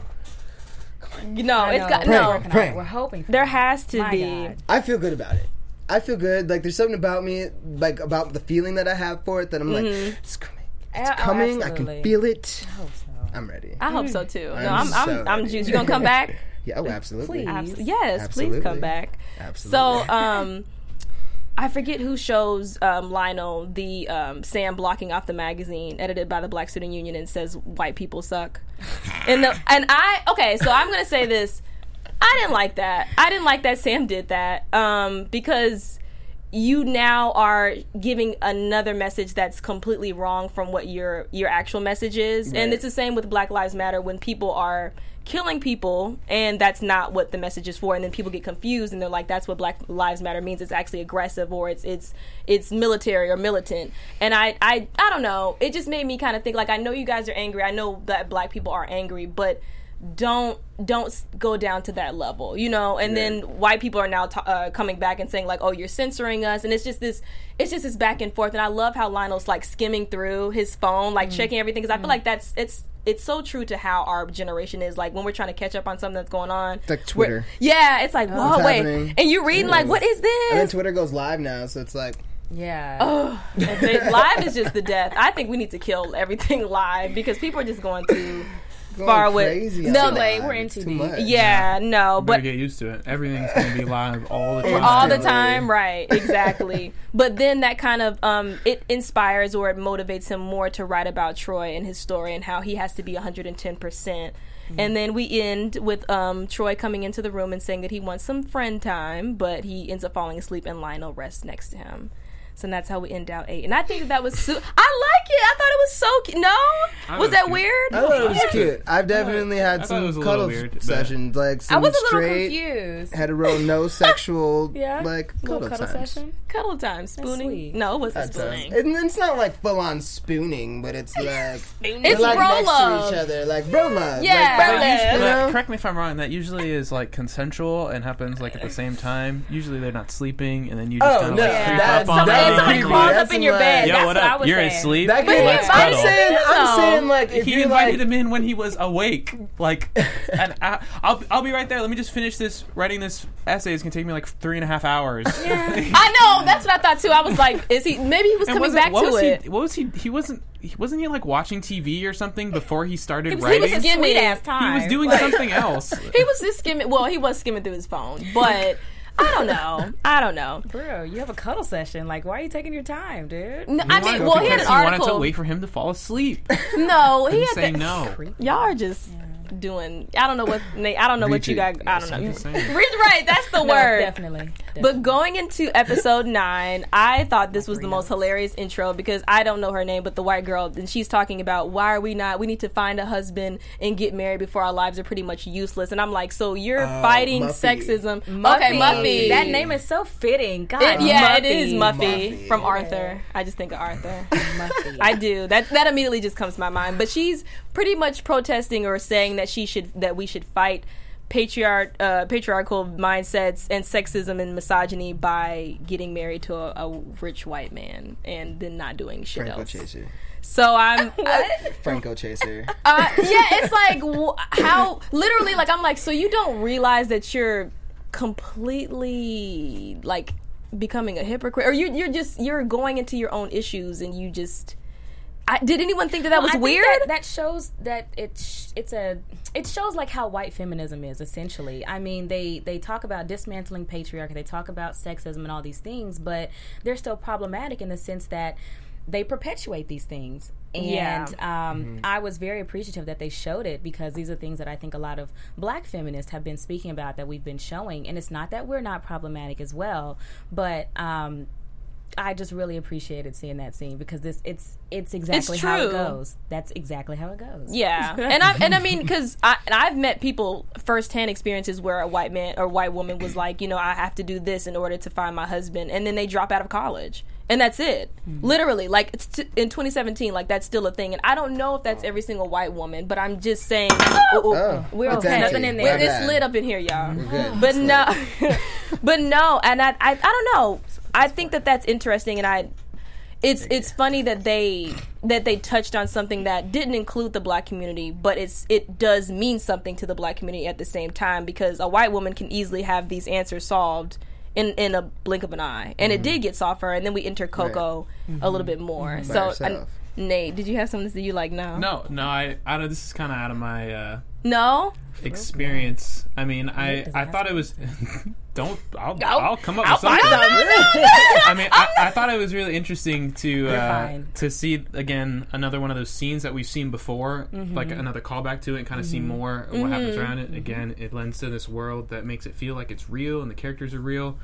Speaker 1: No, it's got
Speaker 3: Prank.
Speaker 4: We're hoping.
Speaker 1: There has to be.
Speaker 4: God.
Speaker 3: I feel good about it. I feel good. Like there's something about me, like about the feeling that I have for it, that I'm like, it's coming. It's coming. I can feel it.
Speaker 4: I hope so.
Speaker 3: I'm ready.
Speaker 1: I hope so too.
Speaker 3: I'm
Speaker 1: juiced. You gonna come back?
Speaker 3: Yeah, absolutely.
Speaker 4: Please.
Speaker 1: Yes,
Speaker 3: Absolutely.
Speaker 1: please come back.
Speaker 3: Absolutely.
Speaker 1: So, I forget who shows Lionel the Sam blocking off the magazine edited by the Black Student Union and says white people suck. So I'm gonna say this. I didn't like that. I didn't like that Sam did that because you now are giving another message that's completely wrong from what your actual message is. Right. And it's the same with Black Lives Matter when people are killing people and that's not what the message is for, and then people get confused and they're like, that's what Black Lives Matter means. It's actually aggressive or it's military or militant. And I don't know, it just made me kind of think like, I know you guys are angry, I know that Black people are angry, but don't go down to that level, you know. And then white people are now coming back and saying like, oh, you're censoring us, and it's just this back and forth. And I love how Lionel's like skimming through his phone, like checking everything, because I feel like it's so true to how our generation is. Like when we're trying to catch up on something that's going on,
Speaker 3: it's like Twitter.
Speaker 1: It's like, whoa, wait, happening? And you reading like, what is this?
Speaker 3: And then Twitter goes live now, so it's like,
Speaker 1: live is just the death. I think we need to kill everything live because people are just going too far away.
Speaker 4: No, we're into
Speaker 3: too much.
Speaker 1: Yeah, no, but
Speaker 5: get used to it. Everything's going to be live all the time.
Speaker 1: All the time, right? Exactly. But then that kind of it inspires or it motivates him more to write about Troy and his story and how he has to be 110%. And then we end with Troy coming into the room and saying that he wants some friend time, but he ends up falling asleep and Lionel rests next to him. So that's how we end out 8. And I think that was I like it. I thought it was so cute. No? Was that weird?
Speaker 3: I thought it was cute. I've definitely had some cuddle sessions. Like some
Speaker 4: I was a little
Speaker 3: straight,
Speaker 4: confused.
Speaker 3: hetero, no sexual,
Speaker 4: like
Speaker 3: cuddle times.
Speaker 4: Session?
Speaker 1: Cuddle time. Spooning? No, it wasn't spooning.
Speaker 3: It's not like full on spooning, but it's like
Speaker 1: it's
Speaker 3: like
Speaker 1: bro
Speaker 3: next
Speaker 1: love.
Speaker 3: to each other. Like bro love.
Speaker 1: Yeah.
Speaker 3: Like, bro love.
Speaker 5: Correct me if I'm wrong, that usually is like consensual and happens like at the same time. Usually they're not sleeping and then you just kind of like creep up on them.
Speaker 4: saying somebody crawls up in your bed.
Speaker 5: Yo,
Speaker 4: That's
Speaker 5: what
Speaker 4: what I
Speaker 5: up?
Speaker 4: was
Speaker 5: You're
Speaker 4: saying.
Speaker 5: asleep.
Speaker 3: I'm saying like if
Speaker 5: he invited him in when he was awake. Like, and I'll be right there. Let me just finish writing this essay. It's gonna take me like 3.5 hours.
Speaker 1: Yeah. I know. That's what I thought too. I was like, is he? Maybe he was coming back to it.
Speaker 5: What was he? He wasn't he like watching TV or something before he started
Speaker 1: He
Speaker 5: writing?
Speaker 1: was skimming.
Speaker 4: Sweet-ass time.
Speaker 5: He was doing something else.
Speaker 1: He was just skimming. Well, he was skimming through his phone, but I don't know.
Speaker 4: Bro, you have a cuddle session. Like, why are you taking your time, dude?
Speaker 1: No, I mean, well, he had an
Speaker 5: He wanted
Speaker 1: article.
Speaker 5: to wait for him to fall asleep.
Speaker 1: No, he had
Speaker 5: say
Speaker 1: to,
Speaker 5: no.
Speaker 1: Y'all are just doing. I don't know what. I don't know what you guys. I don't know.
Speaker 5: I'm just saying.
Speaker 1: Right, that's the
Speaker 4: No,
Speaker 1: word.
Speaker 4: Definitely.
Speaker 1: But going into episode 9, I thought this was the most hilarious intro because I don't know her name, but the white girl, and she's talking about why are we need to find a husband and get married before our lives are pretty much useless. And I'm like, so you're fighting
Speaker 3: Muffy.
Speaker 1: sexism.
Speaker 4: Muffy.
Speaker 1: Okay, Muffy.
Speaker 4: That name is so fitting. God,
Speaker 1: It
Speaker 4: Muffy.
Speaker 1: is Muffy,
Speaker 3: Muffy.
Speaker 1: from Arthur. I just think of Arthur.
Speaker 4: Muffy.
Speaker 1: I do. That immediately just comes to my mind. But she's pretty much protesting or saying that we should fight patriarchal mindsets and sexism and misogyny by getting married to a rich white man and then not doing shit
Speaker 3: Franco
Speaker 1: else.
Speaker 3: Chaser.
Speaker 1: So I'm
Speaker 3: Franco Chaser.
Speaker 1: yeah, it's like how literally like I'm like, so you don't realize that you're completely like becoming a hypocrite, or you're going into your own issues and you just. Did anyone think that was
Speaker 4: I think
Speaker 1: weird?
Speaker 4: that shows that it shows like how white feminism is essentially. I mean, they talk about dismantling patriarchy, they talk about sexism and all these things, but they're still problematic in the sense that they perpetuate these things. And I was very appreciative that they showed it because these are things that I think a lot of black feminists have been speaking about, that we've been showing. And it's not that we're not problematic as well, but I just really appreciated seeing that scene because it's exactly how it goes. That's exactly how it goes.
Speaker 1: Yeah, and I mean, because I've met people firsthand experiences where a white man or white woman was like, I have to do this in order to find my husband, and then they drop out of college, and that's it. Literally, like it's in 2017, like that's still a thing, and I don't know if that's every single white woman, but I'm just saying, we're okay.
Speaker 4: Nothing in there.
Speaker 1: It's lit up in here, y'all.
Speaker 3: We're good.
Speaker 1: But no, but no, and I don't know. I think that's interesting, and it's funny that they touched on something that didn't include the black community, but it does mean something to the black community at the same time, because a white woman can easily have these answers solved in a blink of an eye, and it did get solved, and then we enter Coco a little bit more. So, Nate, did you have something that you like? No,
Speaker 5: I don't. This is kind of out of my experience. I mean, I thought it was. I'll come up with something. I mean, I thought it was really interesting to see again another one of those scenes that we've seen before, like another callback to it, and kind of see more of what happens around it. Again, it lends to this world that makes it feel like it's real and the characters are real.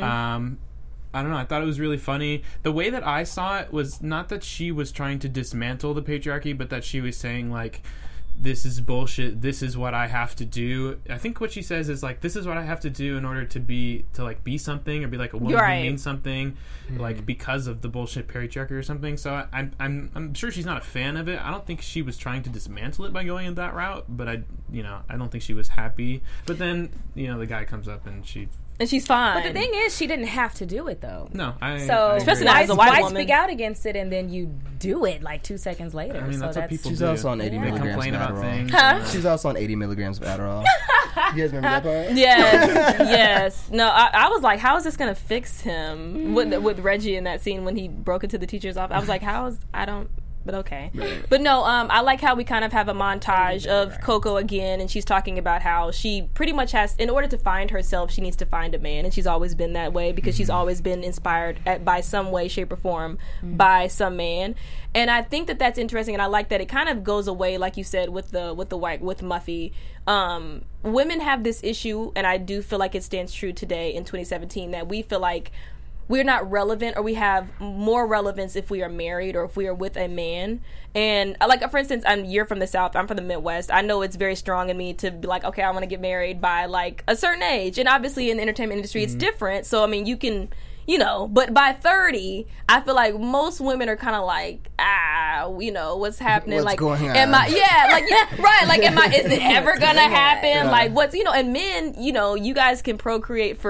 Speaker 5: I don't know. I thought it was really funny. The way that I saw it was not that she was trying to dismantle the patriarchy, but that she was saying like, this is bullshit, this is what I have to do. I think what she says is like, this is what I have to do in order to be something, or be like a woman who means something, like because of the bullshit patriarchy or something. So I'm sure she's not a fan of it. I don't think she was trying to dismantle it by going in that route, but I don't think she was happy. But then the guy comes up and
Speaker 1: she's fine.
Speaker 4: But the thing is, she didn't have to do it though.
Speaker 5: No,
Speaker 1: especially not as a white woman.
Speaker 4: Why speak out against it and then you do it like 2 seconds later?
Speaker 5: I mean, that's what people do.
Speaker 3: She's also on 80 milligrams
Speaker 5: complain
Speaker 3: of
Speaker 5: about
Speaker 3: Adderall.
Speaker 5: things.
Speaker 1: Huh?
Speaker 3: She's also on 80 milligrams of Adderall. You guys remember that part?
Speaker 1: Yes. No, I was like, how is this going to fix him with Reggie in that scene when he broke into the teacher's office? I was like, but okay. Right. But no, I like how we kind of have a montage of Coco again, and she's talking about how she pretty much has, in order to find herself, she needs to find a man, and she's always been that way because she's always been inspired by some way, shape, or form by some man. And I think that's interesting, and I like that it kind of goes away, like you said, with Muffy. Women have this issue, and I do feel like it stands true today in 2017, that we feel like we're not relevant, or we have more relevance if we are married or if we are with a man. And like, for instance, you're from the South, I'm from the Midwest. I know it's very strong in me to be like, okay, I want to get married by like a certain age. And obviously in the entertainment industry, it's different. So, I mean, you can, but by 30, I feel like most women are kind of like, what's happening?
Speaker 3: What's going on?
Speaker 1: Is it ever gonna happen?
Speaker 3: Yeah.
Speaker 1: Like, and men, you guys can procreate forever.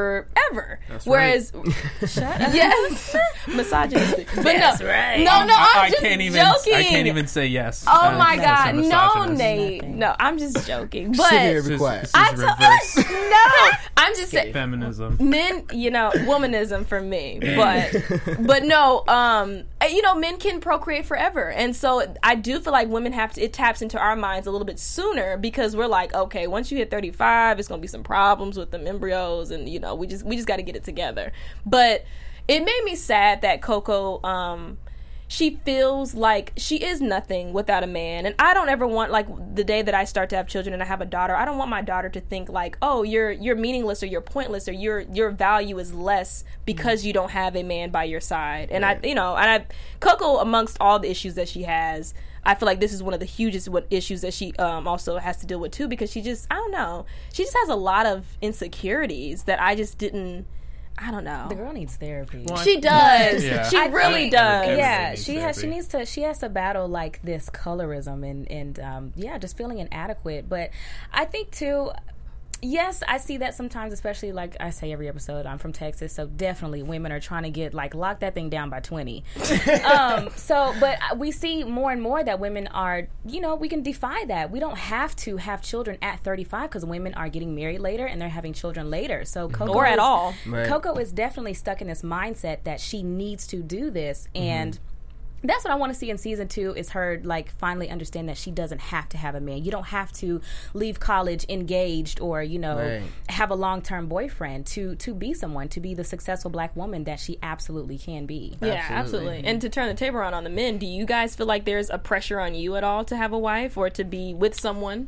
Speaker 1: forever.
Speaker 5: That's
Speaker 1: Whereas,
Speaker 4: Shut up.
Speaker 1: yes, misogynistic. But
Speaker 4: That's
Speaker 1: no,
Speaker 4: right.
Speaker 1: no, I'm
Speaker 5: I
Speaker 1: just
Speaker 5: can't even.
Speaker 1: joking.
Speaker 5: I can't even say yes.
Speaker 1: Oh my
Speaker 5: That's
Speaker 1: God,
Speaker 5: a
Speaker 1: no,
Speaker 5: misogynist.
Speaker 1: Nate.
Speaker 4: Nothing.
Speaker 1: No, I'm just joking.
Speaker 3: Sit here
Speaker 1: But
Speaker 3: and be quiet.
Speaker 5: This is
Speaker 1: I
Speaker 5: reverse
Speaker 1: no, I'm just saying.
Speaker 5: feminism.
Speaker 1: Men, womanism for me, but no, men can procreate forever, and so I do feel like women it taps into our minds a little bit sooner because we're like, okay, once you hit 35, it's gonna be some problems with them embryos, and we just got to get it together. But it made me sad that Coco, she feels like she is nothing without a man. And I don't ever want, like, the day that I start to have children and I have a daughter, I don't want my daughter to think like, oh, you're meaningless or you're pointless or your value is less because you don't have a man by your side. And Coco, amongst all the issues that she has, I feel like this is one of the hugest issues that she also has to deal with too, because she just has a lot of insecurities that I just didn't. I don't know.
Speaker 4: The girl needs therapy.
Speaker 5: Well,
Speaker 1: She does.
Speaker 5: Yeah.
Speaker 1: She really does.
Speaker 4: Yeah,
Speaker 5: Everybody
Speaker 4: she has to battle like this colorism and just feeling inadequate. But I think too, yes, I see that sometimes, especially like I say every episode, I'm from Texas, so definitely women are trying to get lock that thing down by 20. But we see more and more that women are, we can defy that. We don't have to have children at 35 because women are getting married later and they're having children later. So Coco
Speaker 1: Or at all.
Speaker 3: Right.
Speaker 4: Coco is definitely stuck in this mindset that she needs to do this, and that's what I want to see in season 2 is her finally understand that she doesn't have to have a man. You don't have to leave college engaged or
Speaker 3: Right.
Speaker 4: have a long-term boyfriend to be someone, to be the successful black woman that she absolutely can be.
Speaker 1: Yeah, absolutely. And to turn the table around on the men, do you guys feel like there's a pressure on you at all to have a wife or to be with someone?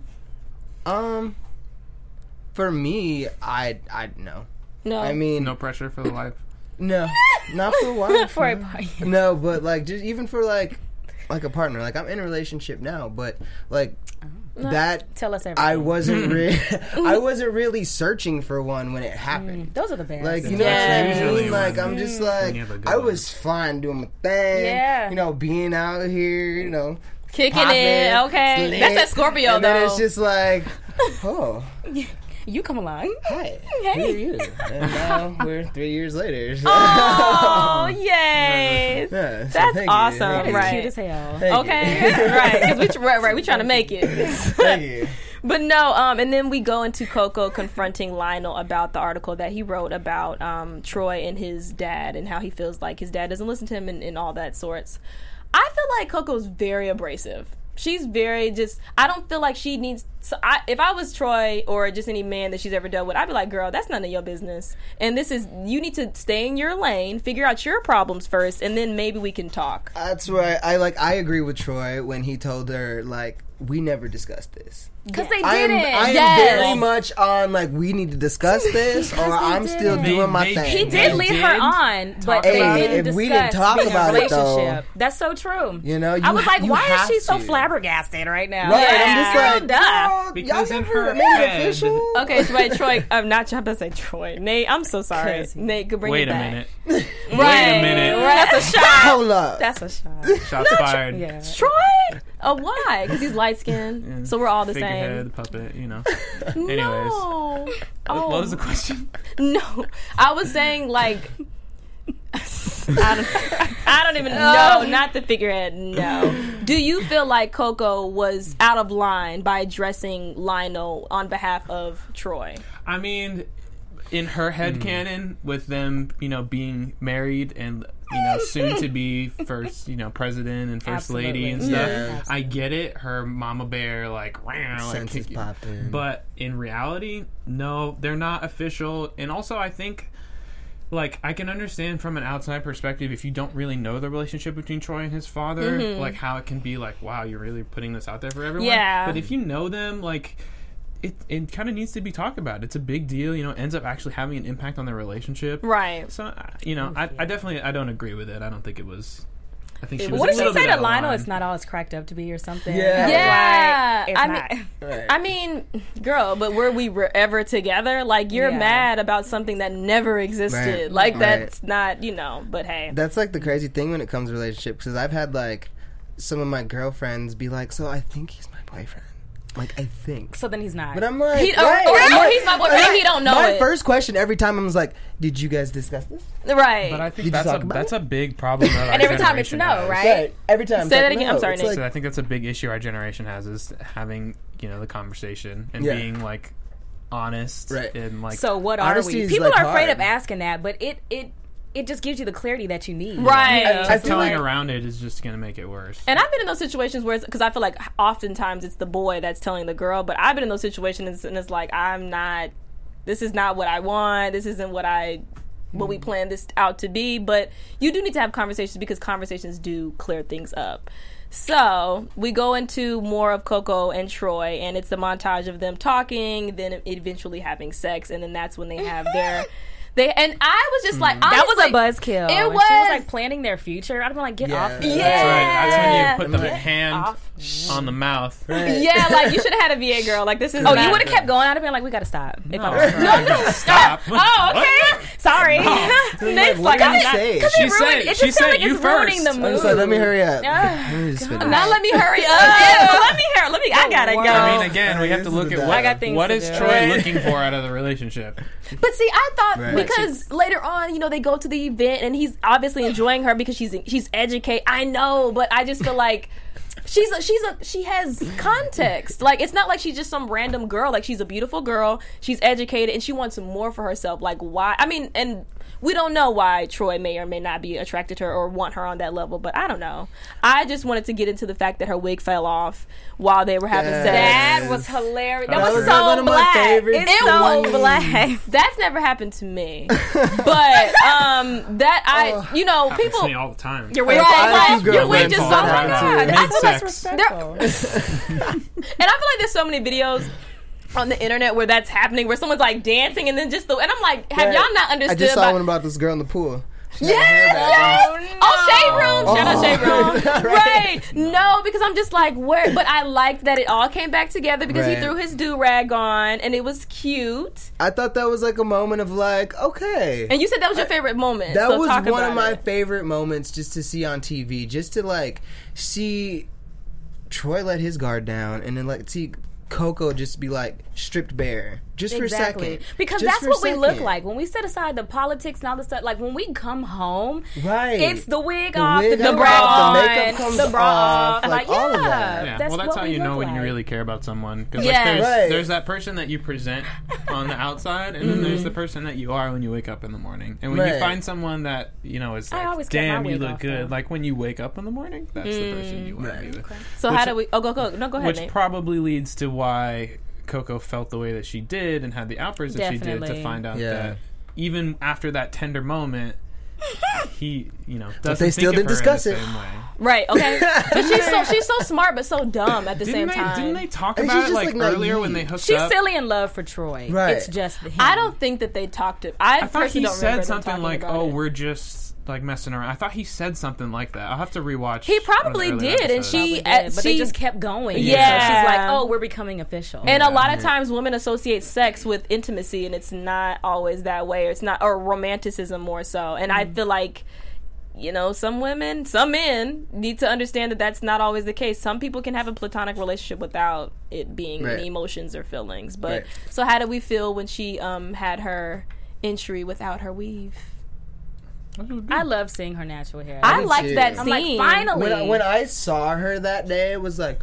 Speaker 3: For me, I no.
Speaker 1: No.
Speaker 3: I mean,
Speaker 5: No pressure for the life.
Speaker 3: no, not for a while.
Speaker 4: For a party.
Speaker 3: No, but just even for like a partner. Like I'm in a relationship now, but that
Speaker 4: Tell us everything.
Speaker 3: I wasn't really searching for one when it happened.
Speaker 4: Those are the best.
Speaker 3: Like, you know
Speaker 1: Mm. Yeah.
Speaker 3: what I
Speaker 5: Usually
Speaker 3: mean? Like,
Speaker 5: when-
Speaker 3: I'm just
Speaker 5: when you have a good
Speaker 3: I
Speaker 5: one.
Speaker 3: was fine doing my thing.
Speaker 4: Yeah.
Speaker 3: Being out here,
Speaker 1: Kicking
Speaker 3: popping,
Speaker 1: it, okay.
Speaker 3: lit,
Speaker 1: That's that Scorpio,
Speaker 3: and then
Speaker 1: though.
Speaker 3: it's just like, oh,
Speaker 4: you come along.
Speaker 3: hi,
Speaker 4: Hey.
Speaker 3: who are you? And now we're 3 years later. So.
Speaker 1: Oh, yay.
Speaker 3: Yeah, so
Speaker 1: That's
Speaker 3: thank you.
Speaker 1: awesome.
Speaker 3: Thank you.
Speaker 1: Right.
Speaker 4: Cute as hell.
Speaker 3: Thank you.
Speaker 1: Okay, right. Because we trying to make it.
Speaker 3: Thank you.
Speaker 1: But no, and then we go into Coco confronting Lionel about the article that he wrote about Troy and his dad and how he feels like his dad doesn't listen to him and all that sorts. I feel like Coco's very abrasive. She's very I don't feel like she needs... if I was Troy or just any man that she's ever dealt with, I'd be like, girl, that's none of your business. And you need to stay in your lane, figure out your problems first, and then maybe we can talk.
Speaker 3: That's why I agree with Troy when he told her, we never discussed this.
Speaker 4: Because they
Speaker 3: I
Speaker 4: didn't.
Speaker 3: am
Speaker 1: Yes.
Speaker 3: very much on we need to discuss this, or I'm still
Speaker 5: didn't.
Speaker 3: doing my
Speaker 5: They-
Speaker 3: thing.
Speaker 4: He did lead her on, but they
Speaker 5: about
Speaker 4: didn't
Speaker 3: it. If we
Speaker 4: discuss
Speaker 3: didn't talk
Speaker 4: being
Speaker 3: about
Speaker 4: a
Speaker 3: it, though,
Speaker 4: relationship. That's so true.
Speaker 3: You
Speaker 4: I was like,
Speaker 3: you
Speaker 4: why is
Speaker 3: have
Speaker 4: she so
Speaker 3: to.
Speaker 4: flabbergasted right now?
Speaker 3: Right,
Speaker 4: Yeah.
Speaker 3: I'm just like,
Speaker 4: duh.
Speaker 3: girl,
Speaker 5: Because
Speaker 3: y'all
Speaker 5: in
Speaker 3: never
Speaker 5: her
Speaker 3: made it
Speaker 5: head-
Speaker 3: official.
Speaker 1: Okay, so wait, Troy, I'm not trying to say Troy. Nate, I'm so sorry.
Speaker 4: Cause-
Speaker 1: Nate, could bring
Speaker 5: Wait
Speaker 1: it
Speaker 5: a
Speaker 1: back.
Speaker 5: minute.
Speaker 1: Right.
Speaker 5: Wait a minute.
Speaker 1: Right, that's a shot.
Speaker 3: Hold up.
Speaker 4: That's a shot.
Speaker 5: Shots fired.
Speaker 4: Yeah.
Speaker 1: Troy? Oh, why? Because he's light skinned, so we're all the
Speaker 5: Figurehead,
Speaker 1: same.
Speaker 5: puppet,
Speaker 1: No.
Speaker 5: Anyways.
Speaker 1: Oh.
Speaker 5: What was the question?
Speaker 1: No, I was saying I don't even know. Not the figurehead. No. Do you feel like Coco was out of line by addressing Lionel on behalf of Troy?
Speaker 5: I mean, in her head canon, with them, being married and soon to be first, president and first lady and stuff.
Speaker 3: Yeah.
Speaker 5: I get it. Her mama bear,
Speaker 3: Senses
Speaker 5: kick you.
Speaker 3: popping.
Speaker 5: But in reality, no, they're not official. And also, I think, I can understand from an outside perspective if you don't really know the relationship between Troy and his father, how it can be wow, you're really putting this out there for everyone.
Speaker 1: Yeah.
Speaker 5: But if you know them, it kind of needs to be talked about. It's a big deal, ends up actually having an impact on their relationship.
Speaker 1: Right.
Speaker 5: So, I definitely, I don't agree with it. I don't think it was... I think she was
Speaker 4: What
Speaker 5: a
Speaker 4: did she
Speaker 5: little
Speaker 4: say
Speaker 5: bit
Speaker 4: to
Speaker 5: out of
Speaker 4: Lionel?
Speaker 5: line.
Speaker 4: It's not all it's cracked up to be or something.
Speaker 3: Yeah.
Speaker 1: Yeah.
Speaker 4: It's
Speaker 1: I
Speaker 4: not.
Speaker 1: mean,
Speaker 3: Right.
Speaker 1: I mean, girl, but were we ever together? You're
Speaker 4: Yeah.
Speaker 1: mad about something that never existed.
Speaker 3: Right.
Speaker 1: That's not, but hey.
Speaker 3: That's the crazy thing when it comes to relationships, because I've had some of my girlfriends be like, so I think he's my boyfriend. Like, I think.
Speaker 4: So then he's not.
Speaker 3: But I'm like,
Speaker 1: he's my boyfriend. He don't know
Speaker 3: my
Speaker 1: it.
Speaker 3: first question every time I was like, "Did you guys discuss this?"
Speaker 1: Right.
Speaker 5: But I think
Speaker 3: Did you talk about
Speaker 5: that's
Speaker 3: it?
Speaker 5: a big problem that our
Speaker 4: and every time it's
Speaker 5: generation
Speaker 4: no,
Speaker 5: has.
Speaker 4: right?
Speaker 3: Every time.
Speaker 1: Say
Speaker 3: it's
Speaker 1: that
Speaker 3: like,
Speaker 1: again.
Speaker 3: no.
Speaker 1: I'm sorry,
Speaker 3: It's
Speaker 1: Nick.
Speaker 3: like,
Speaker 5: So I think that's a big issue our generation has, is having, the conversation and
Speaker 3: Yeah.
Speaker 5: being like honest
Speaker 3: Right.
Speaker 5: and like.
Speaker 4: So what are
Speaker 3: Honesty
Speaker 4: we?
Speaker 3: is,
Speaker 4: People
Speaker 3: like,
Speaker 4: are afraid
Speaker 3: hard.
Speaker 4: of asking that, but it just gives you the clarity that you need.
Speaker 1: Right.
Speaker 4: You know?
Speaker 3: I feel
Speaker 5: Telling
Speaker 3: like-
Speaker 5: around it is just going to make it worse.
Speaker 1: And I've been in those situations where, because I feel like oftentimes it's the boy that's telling the girl, but I've been in those situations and it's like, this is not what I want, this isn't what we planned this out to be, but you do need to have conversations because conversations do clear things up. So we go into more of Coco and Troy, and it's the montage of them talking, then eventually having sex, and then that's when they have their... And I was just like,
Speaker 4: That was a
Speaker 1: honestly,
Speaker 4: buzzkill.
Speaker 1: It
Speaker 4: When
Speaker 1: was.
Speaker 4: She was like planning their future. I'd be like, get
Speaker 3: Yeah.
Speaker 4: off.
Speaker 1: Yeah.
Speaker 5: That's right. That's when you put the
Speaker 3: Right.
Speaker 5: hand on the mouth.
Speaker 3: Right.
Speaker 1: Yeah, like you should have had a VA girl. Like this is.
Speaker 4: Oh,
Speaker 1: not-
Speaker 4: you would have kept going. I'd have been like, we got to stop. If I
Speaker 5: No,
Speaker 4: was
Speaker 5: no, stop.
Speaker 1: Oh, okay.
Speaker 4: sorry.
Speaker 1: Nick's
Speaker 3: What
Speaker 1: like,
Speaker 3: did you say?
Speaker 5: She said,
Speaker 4: it
Speaker 5: she
Speaker 4: just sounds
Speaker 5: said
Speaker 4: like
Speaker 5: you
Speaker 4: it's ruining
Speaker 5: first.
Speaker 4: the
Speaker 3: I'm
Speaker 4: mood.
Speaker 3: just like, let me hurry up.
Speaker 4: Ah,
Speaker 3: Let me just finish.
Speaker 1: now let me hurry up. Let me. I gotta go.
Speaker 5: I mean, again, we have to
Speaker 3: This
Speaker 5: look
Speaker 3: is
Speaker 5: at
Speaker 3: bad.
Speaker 5: what,
Speaker 4: I got things
Speaker 5: what
Speaker 4: to
Speaker 5: is
Speaker 4: do.
Speaker 5: Troy
Speaker 1: Right.
Speaker 5: looking for out of the relationship.
Speaker 1: But see, I thought
Speaker 3: Right.
Speaker 1: because later on, they go to the event and he's obviously enjoying her because she's educated. I know, but I just feel like she has context. Like it's not like she's just some random girl. Like she's a beautiful girl. She's educated and she wants more for herself. Like why? I mean, and we don't know why Troy may or may not be attracted to her or want her on that level, but I don't know. I just wanted to get into the fact that her wig fell off while they were having
Speaker 3: Yes.
Speaker 1: sex.
Speaker 4: That was hilarious. That,
Speaker 3: That
Speaker 4: was
Speaker 3: was one
Speaker 4: so
Speaker 3: of my
Speaker 4: black.
Speaker 3: favorites.
Speaker 4: It's
Speaker 1: It
Speaker 4: so
Speaker 1: was.
Speaker 4: black.
Speaker 1: That's never happened to me. But
Speaker 5: Happens to me
Speaker 1: people.
Speaker 5: all the time.
Speaker 4: Your
Speaker 1: Right,
Speaker 4: wig falls
Speaker 1: like,
Speaker 4: off.
Speaker 1: your wig
Speaker 3: girlfriends
Speaker 1: just
Speaker 3: fall
Speaker 1: falls
Speaker 3: down
Speaker 1: off.
Speaker 3: too.
Speaker 1: God, I feel like
Speaker 5: Mid-sex.
Speaker 1: and I feel like there's so many videos on the internet where that's happening, where someone's like dancing and then and I'm like, have
Speaker 3: Right.
Speaker 1: y'all not understood?
Speaker 3: I just saw one about this girl in the pool. She had her hair back.
Speaker 1: Yes! Oh, Shade Room! Shout out Shade Room.
Speaker 3: Right.
Speaker 1: Right. No, because I'm just like, where? But I liked that it all came back together because he
Speaker 3: Right.
Speaker 1: threw his do-rag on and it was cute.
Speaker 3: I thought that was like a moment of like, okay.
Speaker 1: And you said that was your favorite moment.
Speaker 3: That
Speaker 1: so
Speaker 3: was
Speaker 1: talk
Speaker 3: one
Speaker 1: about
Speaker 3: of my
Speaker 1: it.
Speaker 3: favorite moments just to see on TV, just to like see Troy let his guard down and then like see Coco just be like stripped bare just for a second.
Speaker 4: Because
Speaker 3: Just
Speaker 4: that's
Speaker 3: for a
Speaker 4: what we look
Speaker 3: second.
Speaker 4: like when we set aside the politics and all this stuff. Like when we come home,
Speaker 3: Right.
Speaker 4: it's the wig
Speaker 3: The
Speaker 4: off,
Speaker 3: wig
Speaker 4: the
Speaker 3: off,
Speaker 4: bra
Speaker 3: the
Speaker 4: on,
Speaker 3: makeup comes
Speaker 4: the bra
Speaker 3: off,
Speaker 4: off.
Speaker 3: like,
Speaker 4: Like,
Speaker 3: all of
Speaker 4: yeah,
Speaker 3: that.
Speaker 5: Yeah, well, that's
Speaker 4: what
Speaker 5: how
Speaker 4: we
Speaker 5: you know
Speaker 4: look
Speaker 5: when you
Speaker 4: like.
Speaker 5: really care about someone. Because
Speaker 1: Yes.
Speaker 3: Right.
Speaker 5: there's that person that you present on the outside, and then there's the person that you are when you wake up in the morning. And when you
Speaker 3: Right.
Speaker 5: find someone that is
Speaker 4: I
Speaker 5: like,
Speaker 4: always kept my
Speaker 5: damn, you
Speaker 4: wig
Speaker 5: look
Speaker 4: off,
Speaker 5: good.
Speaker 4: though.
Speaker 5: Like when you wake up in the morning, that's the person you want to
Speaker 3: Right.
Speaker 5: be with.
Speaker 1: So
Speaker 5: Which-
Speaker 1: how do we? Oh, go. No, go ahead.
Speaker 5: Which
Speaker 1: Nate.
Speaker 5: probably leads to why Coco felt the way that she did and had the outburst that she did to
Speaker 4: Definitely.
Speaker 5: find out
Speaker 3: Yeah.
Speaker 5: that even after that tender moment, he doesn't
Speaker 3: they
Speaker 5: think
Speaker 3: still
Speaker 5: of
Speaker 3: didn't
Speaker 5: her in
Speaker 3: discuss
Speaker 5: the
Speaker 3: it.
Speaker 5: same way.
Speaker 1: Right. Okay. But she's so smart, but so dumb at the same time.
Speaker 5: Didn't they talk
Speaker 3: And
Speaker 5: about
Speaker 3: she's
Speaker 5: it
Speaker 3: just,
Speaker 5: like
Speaker 3: like,
Speaker 5: earlier when they
Speaker 3: naive.
Speaker 5: hooked
Speaker 4: She's
Speaker 5: up?
Speaker 4: silly in love for Troy.
Speaker 3: Right.
Speaker 4: It's just him.
Speaker 1: I don't think that they talked to. I
Speaker 5: I thought
Speaker 1: personally
Speaker 5: he
Speaker 1: don't remember
Speaker 5: said
Speaker 1: them
Speaker 5: something
Speaker 1: talking
Speaker 5: like,
Speaker 1: about
Speaker 5: "Oh,
Speaker 1: it.
Speaker 5: we're just like messing around." I thought he said something like that. I'll have to rewatch.
Speaker 1: He
Speaker 5: one
Speaker 1: probably
Speaker 5: of the earlier
Speaker 1: did, and
Speaker 5: episodes.
Speaker 1: she-
Speaker 4: But they
Speaker 1: she-
Speaker 4: just kept going.
Speaker 1: Yeah.
Speaker 4: So she's like, oh, we're becoming official.
Speaker 1: And a lot of
Speaker 3: Yeah.
Speaker 1: times women associate sex with intimacy, and it's not always that way. Or it's not, or romanticism more so. And I feel like, some women, some men need to understand that that's not always the case. Some people can have a platonic relationship without it being
Speaker 3: Right.
Speaker 1: any emotions or feelings. But
Speaker 3: Right.
Speaker 1: so how did we feel when she had her entry without her weave?
Speaker 4: I love seeing her natural hair.
Speaker 1: I
Speaker 3: did
Speaker 1: like
Speaker 3: too.
Speaker 1: that
Speaker 4: I'm
Speaker 1: scene.
Speaker 4: like, finally.
Speaker 3: When I saw her that day, it was like,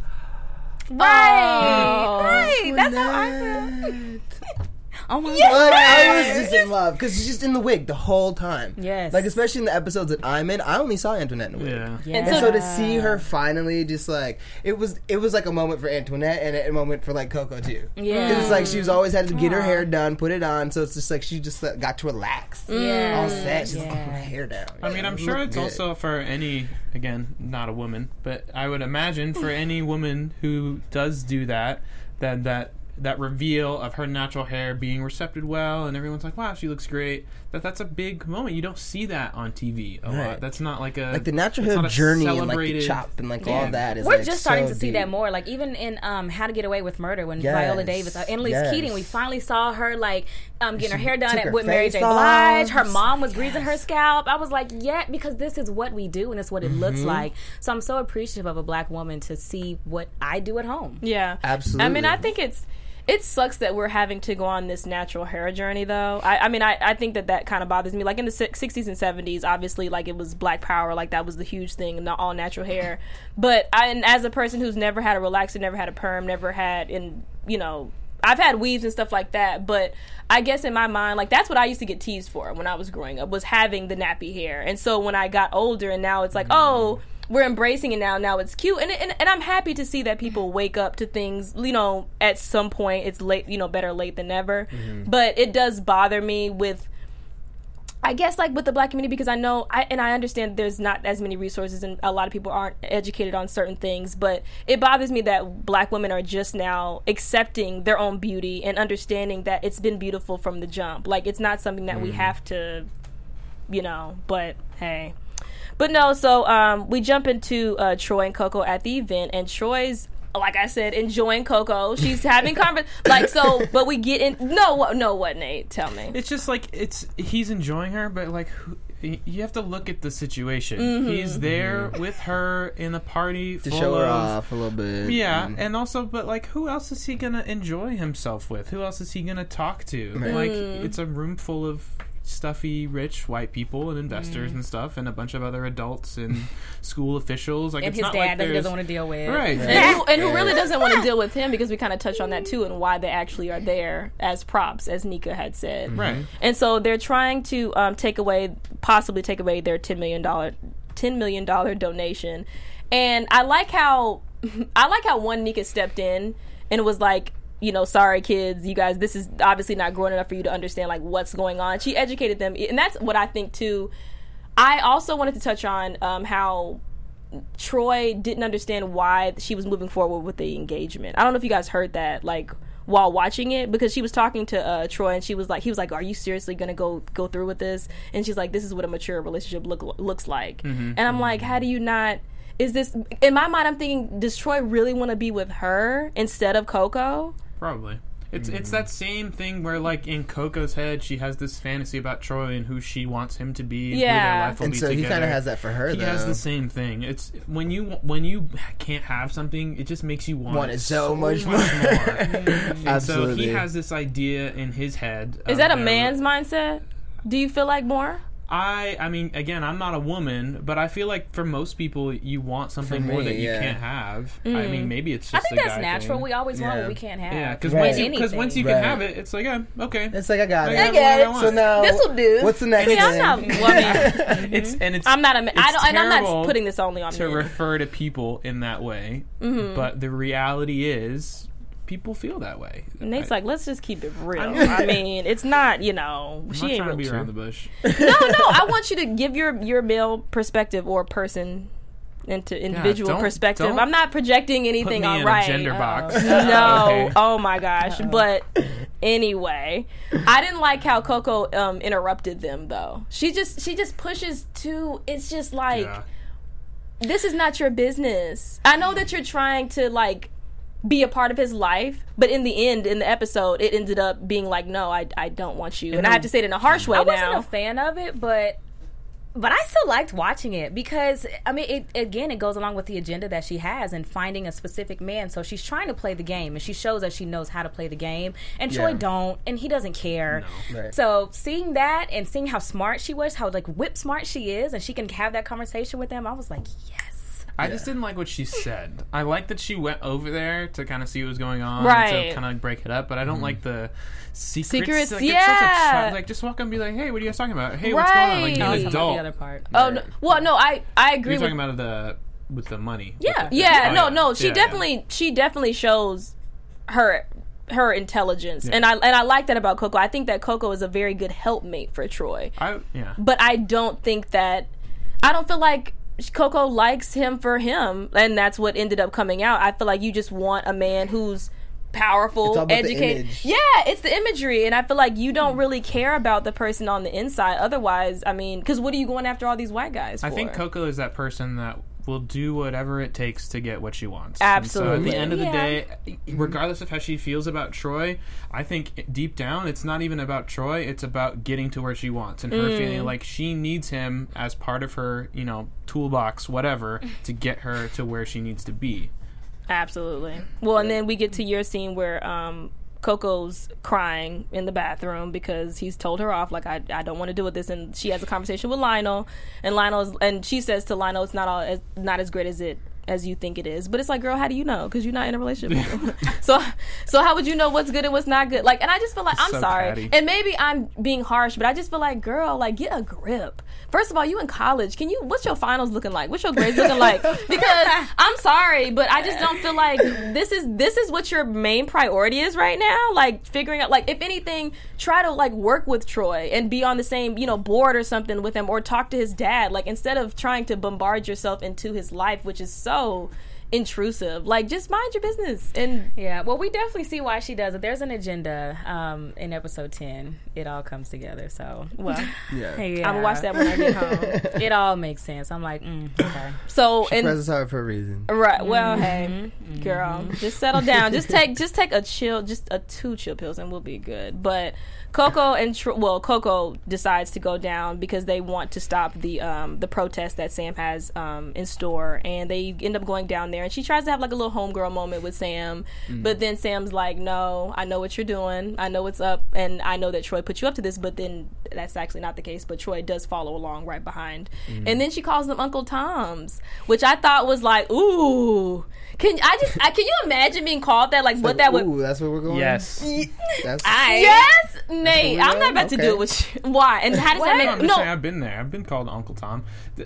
Speaker 4: right. That's how I feel. Oh my
Speaker 3: like,
Speaker 4: god.
Speaker 3: I was just in love because she's just in the wig the whole time.
Speaker 4: Yes.
Speaker 3: Like especially in the episodes that I'm in, I only saw Antoinette in the wig.
Speaker 5: Yeah.
Speaker 1: And
Speaker 3: And
Speaker 1: so-
Speaker 3: so to see her finally just like it was like a moment for Antoinette and a moment for like Coco too.
Speaker 4: Yeah.
Speaker 3: 'Cause it's like she was always had to get her hair done, put it on, so it's just like she just got to relax.
Speaker 4: Yeah.
Speaker 3: All set, just
Speaker 4: Yeah.
Speaker 3: put her hair down.
Speaker 5: I mean, I'm
Speaker 3: It
Speaker 5: sure
Speaker 3: looked
Speaker 5: it's
Speaker 3: good.
Speaker 5: also for any, again, not a woman, but I would imagine for any woman who does do that that reveal of her natural hair being recepted well, and everyone's like, wow, she looks great. That's a big moment. You don't see that on TV a lot. That's not like
Speaker 3: the natural hair journey and like the chop and like all of that is
Speaker 4: we're
Speaker 3: like
Speaker 4: just starting
Speaker 3: so
Speaker 4: to see
Speaker 3: deep.
Speaker 4: that more. Like even in How to Get Away with Murder, when Viola Davis, Annalise Keating, we finally saw her like getting her hair done with Mary J. Blige. Her mom was greasing her scalp. I was like, yeah, because this is what we do and it's what it looks like. So I'm so appreciative of a black woman to see what I do at home.
Speaker 1: Yeah,
Speaker 3: absolutely.
Speaker 1: I mean, I think it sucks that we're having to go on this natural hair journey, though. I think that kind of bothers me. Like in the 60s and 70s, obviously, like it was Black Power, like that was the huge thing, and all natural hair. But and as a person who's never had a relaxer, never had a perm, never had, I've had weaves and stuff like that. But I guess in my mind, like that's what I used to get teased for when I was growing up, was having the nappy hair. And so when I got older, and now it's like, oh, we're embracing it now it's cute, and I'm happy to see that people wake up to things, at some point. It's late, better late than never. But it does bother me with, I guess, like with the black community, because I know, I understand there's not as many resources and a lot of people aren't educated on certain things, but it bothers me that black women are just now accepting their own beauty and understanding that it's been beautiful from the jump. Like, it's not something that we have to, but hey. But no, so we jump into Troy and Coco at the event, and Troy's, like I said, enjoying Coco. She's having but we get in. No, what, Nate? Tell me.
Speaker 5: It's just like he's enjoying her, but like you have to look at the situation. He's there with her in a party
Speaker 3: to show her off a little bit.
Speaker 5: Yeah, and also, but like, who else is he gonna enjoy himself with? Who else is he gonna talk to? Like, it's a room full of stuffy rich white people and investors and stuff, and a bunch of other adults and school officials, like,
Speaker 4: and
Speaker 5: it's
Speaker 4: his
Speaker 5: not
Speaker 4: dad
Speaker 5: like
Speaker 4: that he doesn't want to deal with,
Speaker 5: right?
Speaker 1: And who really doesn't want to deal with him, because we kind of touched on that too, and why they actually are there as props, as Nika had said,
Speaker 5: right? And
Speaker 1: so they're trying to possibly take away their $10 million donation. And I like how one Nika stepped in and was like, sorry kids, you guys, this is obviously not grown enough for you to understand like what's going on. She educated them, and that's what I think too. I also wanted to touch on how Troy didn't understand why she was moving forward with the engagement. I don't know if you guys heard that, like, while watching it, because she was talking to Troy, and he was like, are you seriously gonna go through with this? And she's like, this is what a mature relationship looks like. And I'm like, how do you not? Is this, in my mind, I'm thinking, does Troy really want to be with her instead of Coco?
Speaker 5: Probably. It's that same thing where, like, in Coco's head, she has this fantasy about Troy and who she wants him to be, and who their life will
Speaker 3: and
Speaker 5: be
Speaker 3: so
Speaker 5: together.
Speaker 3: He kind of has that for her.
Speaker 5: He has the same thing. It's when you can't have something, it just makes you want it so much more. And so he has this idea in his head.
Speaker 1: Is that a man's mindset? Do you feel like more?
Speaker 5: I mean, again, I'm not a woman, but I feel like for most people, you want something more that you can't have. I mean, maybe it's just
Speaker 4: I think that's natural.
Speaker 5: Thing.
Speaker 4: We always want what we can't have.
Speaker 5: Yeah, because once you can have it, it's like, okay.
Speaker 3: It's like, I got it.
Speaker 1: I get it.
Speaker 3: So now,
Speaker 1: this will do.
Speaker 3: What's the next thing?
Speaker 1: I'm not woman. I'm not a man. I'm not putting this only on
Speaker 5: to men. Refer to people in that way, but the reality is, people feel that way.
Speaker 1: Nate's like, let's just keep it real. I mean, it's not, she ain't
Speaker 5: trying to be around the bush.
Speaker 1: No, I want you to give your male perspective or person into individual perspective. I'm not projecting anything
Speaker 5: on
Speaker 1: right.
Speaker 5: A gender box.
Speaker 1: No.
Speaker 5: Okay.
Speaker 1: Oh my gosh. But anyway, I didn't like how Coco interrupted them though. She just pushes to. It's just like, this is not your business. I know that you're trying to like be a part of his life, but in the end, in the episode, it ended up being like, no, I don't want you. And I have to say it in a harsh way now.
Speaker 4: I wasn't a fan of it, but I still liked watching it because, I mean, it goes along with the agenda that she has and finding a specific man. So she's trying to play the game, and she shows that she knows how to play the game. And Troy don't, and he doesn't care.
Speaker 3: No. Right.
Speaker 4: So seeing that and seeing how smart she was, how like whip smart she is, and she can have that conversation with him, I was like, yes.
Speaker 5: I just didn't like what she said. I like that she went over there to kind of see what was going on,
Speaker 1: right,
Speaker 5: to kind of break it up, but I don't like the
Speaker 1: secrets.
Speaker 5: Like, it's like, just walk up and be like, hey, what are you guys talking about? Hey, what's going on? Like, you're an adult.
Speaker 4: The other part.
Speaker 1: Oh, no. Well, no, I agree.
Speaker 5: You're talking about with the money.
Speaker 1: Yeah. No. She definitely shows her intelligence, and I like that about Coco. I think that Coco is a very good helpmate for Troy. But I don't feel like Coco likes him for him, and that's what ended up coming out. I feel like you just want a man who's powerful, educated. Yeah, it's the imagery, and I feel like you don't really care about the person on the inside. Otherwise, I mean, because what are you going after all these white guys for?
Speaker 5: I think Coco is that person that will do whatever it takes to get what she wants.
Speaker 1: Absolutely.
Speaker 5: And so at the end of the day, regardless of how she feels about Troy, I think deep down it's not even about Troy, it's about getting to where she wants and her feeling like she needs him as part of her, toolbox, whatever, to get her to where she needs to be.
Speaker 1: Absolutely. Well, and then we get to your scene where Coco's crying in the bathroom because he's told her off, like, I don't want to deal with this, and she has a conversation with Lionel, and she says to Lionel, it's not as great as you think it is. But it's like, girl, how do you know? Because you're not in a relationship with him. so how would you know what's good and what's not good? Like, and I just feel like, I'm so sorry, catty. And maybe I'm being harsh, but I just feel like, girl, like, get a grip. First of all, you in college. What's your finals looking like? What's your grades looking like? Because I'm sorry, but I just don't feel like this is what your main priority is right now. Like, figuring out, like, if anything, try to, like, work with Troy and be on the same, board or something with him, or talk to his dad. Like, instead of trying to bombard yourself into his life, which is so intrusive. Like, just mind your business. And
Speaker 4: yeah, well, we definitely see why she does it. There's an agenda in episode 10. It all comes together. So,
Speaker 1: well,
Speaker 4: yeah.
Speaker 1: I'm gonna watch that when I get home.
Speaker 4: It all makes sense. I'm like, okay.
Speaker 3: So, she presses hard for a reason,
Speaker 1: right? Well, hey, girl, just settle down. Just take a chill, just 2 chill pills, and we'll be good. But Coco Coco decides to go down because they want to stop the protest that Sam has in store, and they end up going down there. And she tries to have like a little homegirl moment with Sam, but then Sam's like, "No, I know what you're doing. I know what's up, and I know that Troy put you up to this." But then that's actually not the case. But Troy does follow along right behind, and then she calls them Uncle Toms, which I thought was like, ooh. Can you imagine being called that? Like, what that would?
Speaker 3: Ooh, that's where we're going.
Speaker 5: Yes.
Speaker 1: Yes, Nate. I'm not about to do it with you. Why? And how does that make?
Speaker 5: I'm just saying, I've been there. I've been called Uncle Tom.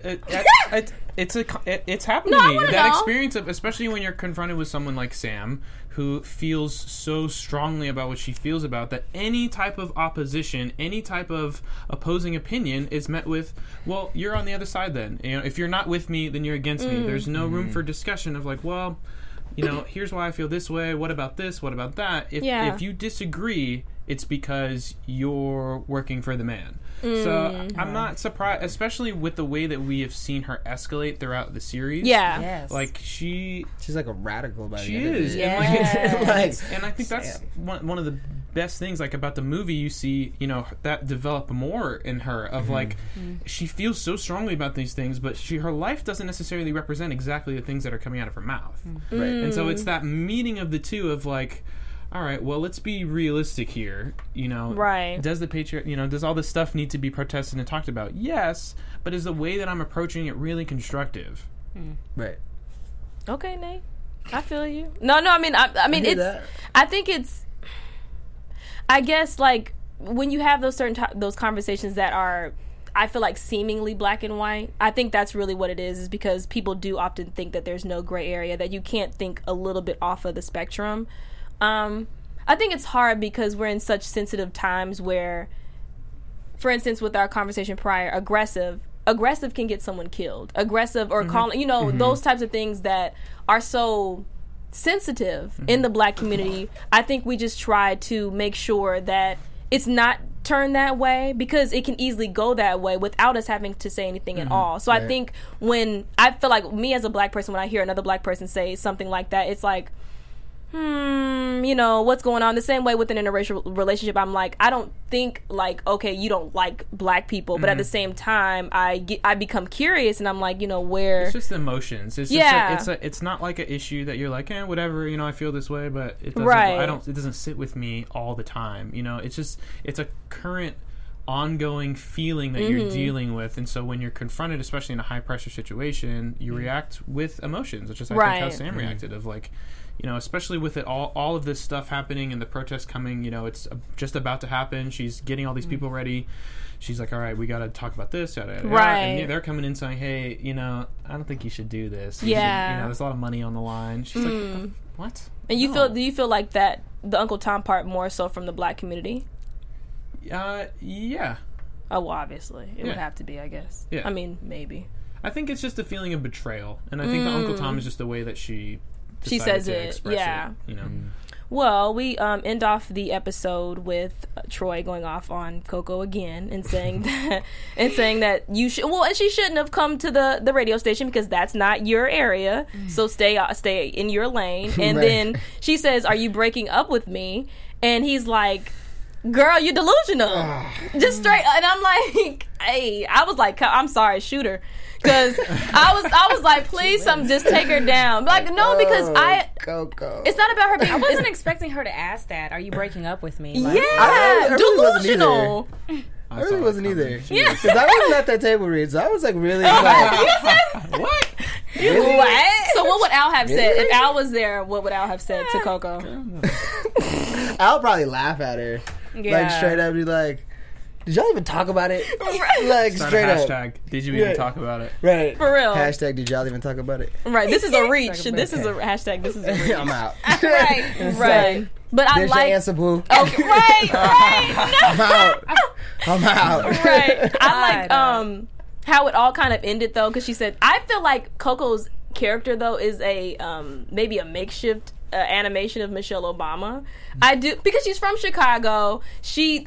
Speaker 5: It's happened to me. That experience of, especially when you're confronted with someone like Sam, who feels so strongly about what she feels about, that any type of opposition, any type of opposing opinion is met with, well, you're on the other side then. If you're not with me, then you're against me. There's no room for discussion of like, well, here's why I feel this way. What about this? What about that? If you disagree, it's because you're working for the man. So I'm not surprised, especially with the way that we have seen her escalate throughout the series.
Speaker 1: Yeah.
Speaker 4: Yes.
Speaker 5: Like, she's
Speaker 3: like a radical by the end
Speaker 5: of it.
Speaker 3: She
Speaker 5: is. And I think that's one of the best things, like, about the movie. You see, that develop more in her of like, she feels so strongly about these things, but her life doesn't necessarily represent exactly the things that are coming out of her mouth.
Speaker 3: Right.
Speaker 5: And so it's that meeting of the two of like, all right, well, let's be realistic here.
Speaker 1: Right?
Speaker 5: Does the does all this stuff need to be protested and talked about? Yes, but is the way that I'm approaching it really constructive?
Speaker 3: Right.
Speaker 1: Okay, Nate. I feel you. No. I mean, I think it's. I guess, like, when you have those those conversations that are, I feel like, seemingly black and white, I think that's really what it is because people do often think that there's no gray area, that you can't think a little bit off of the spectrum. I think it's hard because we're in such sensitive times where, for instance, with our conversation prior, aggressive can get someone killed. Aggressive or calling, those types of things that are so sensitive in the black community. I think we just try to make sure that it's not turned that way because it can easily go that way without us having to say anything at all. So I think when I feel like me as a black person, when I hear another black person say something like that, it's like, what's going on? The same way with an interracial relationship, I'm like, I don't think like, okay, you don't like black people, but at the same time, I become curious, and I'm like, where
Speaker 5: it's just the emotions. It's just it's not like an issue that you're like, whatever, I feel this way, but it doesn't. It doesn't sit with me all the time. It's a current, ongoing feeling that you're dealing with, and so when you're confronted, especially in a high pressure situation, you react with emotions, which is I think how Sam reacted of like. Especially with it all of this stuff happening and the protests coming, it's just about to happen. She's getting all these people ready. She's like, all right, we got to talk about this.
Speaker 1: Right.
Speaker 5: And they're coming in saying, hey, I don't think you should do this.
Speaker 1: Yeah.
Speaker 5: There's a lot of money on the line. She's like, what?
Speaker 1: And do you feel like that, the Uncle Tom part more so from the black community?
Speaker 5: Yeah.
Speaker 1: Oh, well, obviously. It would have to be, I guess.
Speaker 5: Yeah.
Speaker 1: I mean, maybe.
Speaker 5: I think it's just a feeling of betrayal. And I think the Uncle Tom is just the way that she
Speaker 1: says it,
Speaker 5: express
Speaker 1: yeah.
Speaker 5: it,
Speaker 1: Well, we end off the episode with Troy going off on Coco again and saying that you should. Well, and she shouldn't have come to the radio station because that's not your area. So stay in your lane. And then she says, "Are you breaking up with me?" And he's like, "Girl, you're delusional." Just straight. And I'm like, "Hey," I was like, "I'm sorry, shoot her." Because I was like, please, just take her down. But like, no, because
Speaker 3: Coco.
Speaker 1: It's not about her being.
Speaker 4: I wasn't expecting her to ask that. Are you breaking up with me? Like,
Speaker 1: Yeah, delusional.
Speaker 3: I really wasn't either. Yeah, because I wasn't at that table read, so I was like really like,
Speaker 1: what? Really? What? So what would Al have said if Al was there? What would Al have said to Coco?
Speaker 3: I'll probably laugh at her, like straight up, be like, "Did y'all even talk about it?" Like
Speaker 5: Start
Speaker 3: straight
Speaker 5: a
Speaker 3: up.
Speaker 5: hashtag. Did you even talk about it?
Speaker 3: Right.
Speaker 1: For real.
Speaker 3: Hashtag. Did y'all even talk about it?
Speaker 1: Right. This is a reach. This is a hashtag. This is a reach.
Speaker 3: I'm out.
Speaker 1: Right. But I
Speaker 3: There's
Speaker 1: like.
Speaker 3: your answer, boo.
Speaker 1: Okay. Right.
Speaker 3: I'm out.
Speaker 1: Right. I like how it all kind of ended though, because she said, I feel like Coco's character though is a maybe a makeshift animation of Michelle Obama. I do, because she's from Chicago. She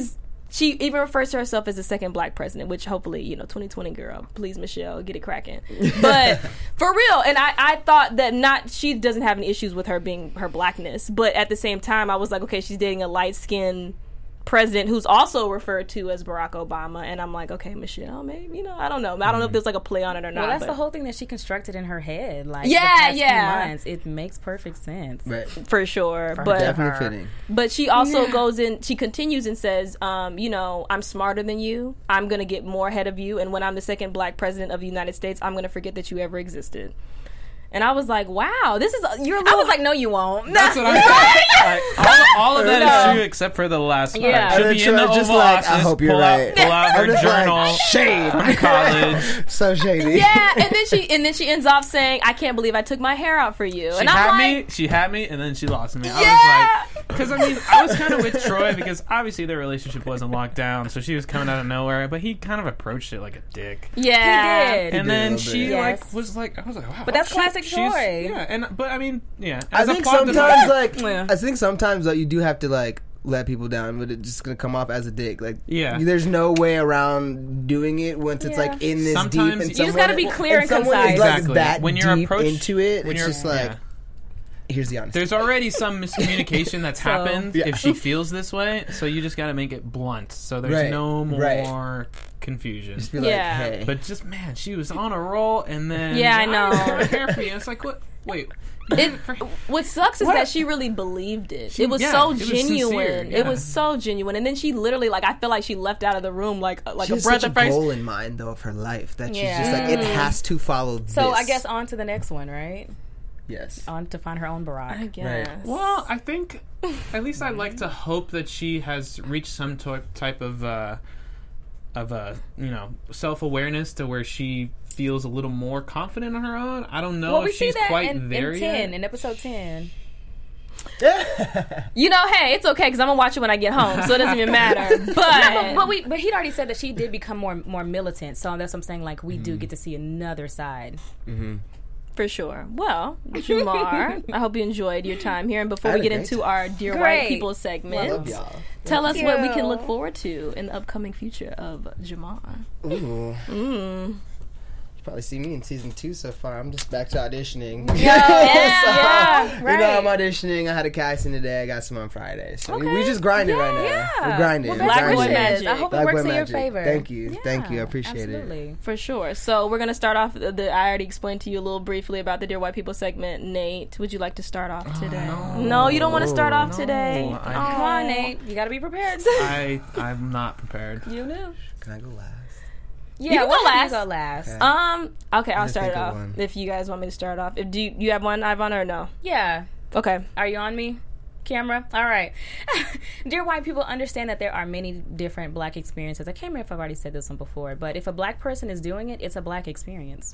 Speaker 1: even refers to herself as the second black president, which hopefully, 2020 girl, please Michelle, get it cracking. But for real, and I thought that she doesn't have any issues with her being her blackness, but at the same time I was like, okay, she's dating a light-skinned president who's also referred to as Barack Obama, and I'm like, okay, Michelle, maybe, I don't know. I don't know if there's like a play on it or not.
Speaker 4: Well, that's
Speaker 1: but
Speaker 4: the whole thing that she constructed in her head. Like,
Speaker 1: yeah,
Speaker 4: the past
Speaker 1: yeah.
Speaker 4: few months, it makes perfect sense.
Speaker 3: Right.
Speaker 1: For sure.
Speaker 4: But
Speaker 3: Definitely fitting.
Speaker 1: But she also goes in, she continues and says, I'm smarter than you. I'm going to get more ahead of you. And when I'm the second black president of the United States, I'm going to forget that you ever existed. And I was like, wow, this is, you're a little...
Speaker 4: I was like, no, you won't.
Speaker 5: That's what I'm saying. All of that is true except for the last part.
Speaker 1: Yeah.
Speaker 5: She'll be in the
Speaker 3: just
Speaker 5: Oval
Speaker 3: like,
Speaker 5: Office,
Speaker 3: I hope you're right.
Speaker 5: Pull out her journal.
Speaker 3: Like, shade.
Speaker 5: From college.
Speaker 3: So shady.
Speaker 1: Yeah, and then she ends off saying, I can't believe I took my hair out for you.
Speaker 5: She
Speaker 1: and I'm like,
Speaker 5: she had me, and then she lost me.
Speaker 1: Yeah.
Speaker 5: I was like, because I was kind of with Troy because obviously their relationship wasn't locked down, so she was coming out of nowhere, but he kind of approached it like a dick.
Speaker 1: yeah.
Speaker 4: He did.
Speaker 5: And then
Speaker 3: did a
Speaker 5: she
Speaker 3: little
Speaker 4: bit.
Speaker 5: I was like, wow.
Speaker 4: But that's
Speaker 5: shit,
Speaker 4: classic
Speaker 5: she's-
Speaker 4: Troy.
Speaker 5: Yeah, but I mean, yeah.
Speaker 3: I
Speaker 5: as a
Speaker 3: think
Speaker 5: plot
Speaker 3: sometimes,
Speaker 5: device-
Speaker 3: I think sometimes, you do have to, let people down, but it's just gonna come off as a dick.
Speaker 5: Yeah.
Speaker 3: There's no way around doing it once it's, in this
Speaker 5: Sometimes
Speaker 3: deep. And
Speaker 5: you
Speaker 4: just gotta be clear and
Speaker 3: someone
Speaker 4: concise.
Speaker 3: is,
Speaker 5: Exactly.
Speaker 3: that
Speaker 5: When you're
Speaker 3: deep
Speaker 5: approached-
Speaker 3: into it,
Speaker 5: when
Speaker 3: it's
Speaker 5: you're-
Speaker 3: just
Speaker 5: yeah.
Speaker 3: here's the honesty.
Speaker 5: There's already some miscommunication that's happened
Speaker 3: Yeah.
Speaker 5: if she feels this way, so you just got to make it blunt so there's
Speaker 3: Right,
Speaker 5: no more
Speaker 3: right.
Speaker 5: confusion.
Speaker 3: Just be
Speaker 1: Yeah.
Speaker 3: like, hey.
Speaker 5: But just, man, she was on a roll, and then
Speaker 1: Yeah, I know.
Speaker 5: I hair for you. It's like, what? Wait.
Speaker 1: What sucks is that she really believed it. It was so
Speaker 5: it was
Speaker 1: genuine.
Speaker 5: sincere,
Speaker 1: It was so genuine. And then she literally, I feel like she left out of the room like
Speaker 3: she
Speaker 1: a
Speaker 3: has
Speaker 1: breath
Speaker 3: such
Speaker 1: of
Speaker 3: a
Speaker 1: fresh.
Speaker 3: goal in mind, though, of her life that she's
Speaker 4: Yeah.
Speaker 3: just like, it has to follow this.
Speaker 4: So I guess on to the next one, right?
Speaker 3: Yes.
Speaker 4: On to find her own Barack.
Speaker 1: I guess.
Speaker 5: Well, I think at least I'd like to hope that she has reached some type of self-awareness to where she feels a little more confident on her own. I don't know
Speaker 4: Well, we
Speaker 5: if
Speaker 4: see
Speaker 5: she's
Speaker 4: that
Speaker 5: quite
Speaker 4: in
Speaker 5: there
Speaker 4: 10,
Speaker 5: yet.
Speaker 4: in episode 10.
Speaker 1: Hey, it's okay because I'm gonna watch it when I get home, so it doesn't even matter.
Speaker 4: But he'd already said that she did become more militant, so that's what I'm saying. We do get to see another side.
Speaker 1: For sure. Well, Jamar, I hope you enjoyed your time here. And before
Speaker 3: I
Speaker 1: we
Speaker 3: had a
Speaker 1: get
Speaker 3: great
Speaker 1: into our Dear White
Speaker 4: Great.
Speaker 1: People segment,
Speaker 3: Love y'all.
Speaker 1: tell us what we can
Speaker 4: you.
Speaker 1: look forward to in the upcoming future of Jamar.
Speaker 3: Ooh. You probably see me in season 2 so far. I'm just back to auditioning.
Speaker 1: Yeah,
Speaker 3: You know, I'm auditioning. I had a casting today. I got some on Friday. So we just grinding right now.
Speaker 4: Yeah.
Speaker 3: We're grinding.
Speaker 4: Well,
Speaker 3: We're
Speaker 1: Black
Speaker 3: grinding.
Speaker 1: Boy Magic.
Speaker 4: I hope it
Speaker 3: Black
Speaker 4: works
Speaker 3: Boy
Speaker 4: in your
Speaker 3: Magic.
Speaker 4: favor.
Speaker 3: Thank you. Thank you. I
Speaker 4: Yeah,
Speaker 3: appreciate it.
Speaker 4: absolutely.
Speaker 1: For sure. So we're going to start off. I already explained to you a little briefly about the Dear White People segment. Nate, would you like to start off today? No, you don't want to start off today.
Speaker 5: I-
Speaker 4: Come on, Nate. You got to be prepared.
Speaker 5: I'm not prepared.
Speaker 1: You know.
Speaker 3: Can I go last?
Speaker 4: Yeah,
Speaker 1: You can go
Speaker 4: why don't
Speaker 1: last.
Speaker 4: You go last.
Speaker 1: Okay, I'll
Speaker 3: just
Speaker 1: start it
Speaker 3: think of
Speaker 1: off.
Speaker 3: one.
Speaker 1: If you guys want me to start off. Do you have one, Ivan, or no?
Speaker 4: Yeah.
Speaker 1: Okay.
Speaker 4: Are you on me? Camera? All right. Dear white people, understand that there are many different black experiences. I can't remember if I've already said this one before, but if a black person is doing it, it's a black experience.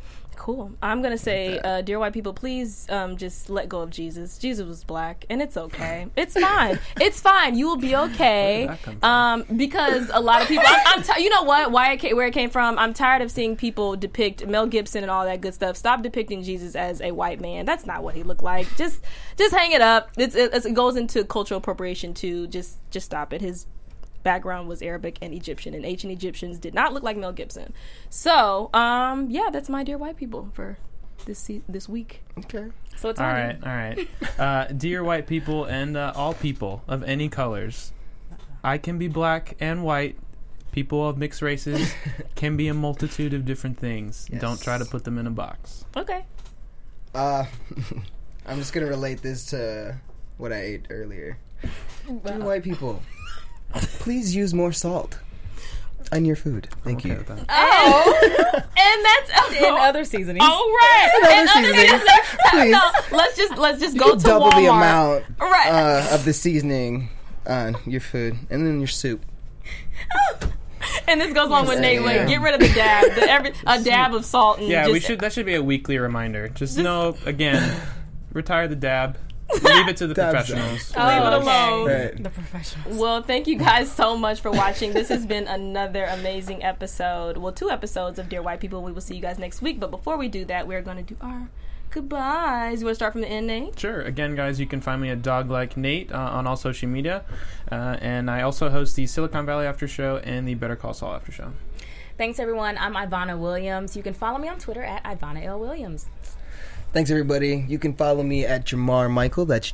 Speaker 1: Cool. I'm gonna say, dear white people, please just let go of Jesus. Jesus was black, and it's okay. It's fine. It's fine. You will be okay. Because a lot of people, you know what? Where it came from? I'm tired of seeing people depict Mel Gibson and all that good stuff. Stop depicting Jesus as a white man. That's not what he looked like. Just hang it up. It goes into cultural appropriation too. Just stop it. His background was Arabic and Egyptian, and ancient Egyptians did not look like Mel Gibson. So, yeah, that's my dear white people for this week.
Speaker 3: Okay.
Speaker 1: So it's
Speaker 5: all right. Dear white people and all people of any colors, I can be black and white. People of mixed races can be a multitude of different things. Yes. Don't try to put them in a box.
Speaker 1: Okay.
Speaker 3: I'm just gonna relate this to what I ate earlier. Dear white people, please use more salt on your food. Thank you.
Speaker 1: Oh, and that's
Speaker 4: in other seasonings.
Speaker 1: Oh, right.
Speaker 3: In other seasonings. Please.
Speaker 1: No, let's just go to
Speaker 3: double
Speaker 1: Walmart.
Speaker 3: the amount
Speaker 1: right.
Speaker 3: Of the seasoning on your food and then your soup.
Speaker 1: And this goes along with Nate. Like, get rid of the dab. A dab of salt. And
Speaker 5: that should be a weekly reminder. Just know, again, retire the dab. Leave it to the professionals.
Speaker 1: Leave it alone.
Speaker 3: Right.
Speaker 4: The professionals.
Speaker 1: Well, thank you guys so much for watching. This has been another amazing episode. Well, 2 episodes of Dear White People. We will see you guys next week. But before we do that, we're going to do our goodbyes. You want to start from the end, Nate?
Speaker 5: Sure. Again, guys, you can find me at DogLikeNate on all social media. And I also host the Silicon Valley After Show and the Better Call Saul After Show.
Speaker 4: Thanks, everyone. I'm Ivana Williams. You can follow me on Twitter at Ivana L. Williams.
Speaker 3: Thanks, everybody. You can follow me at Jamar Michael. That's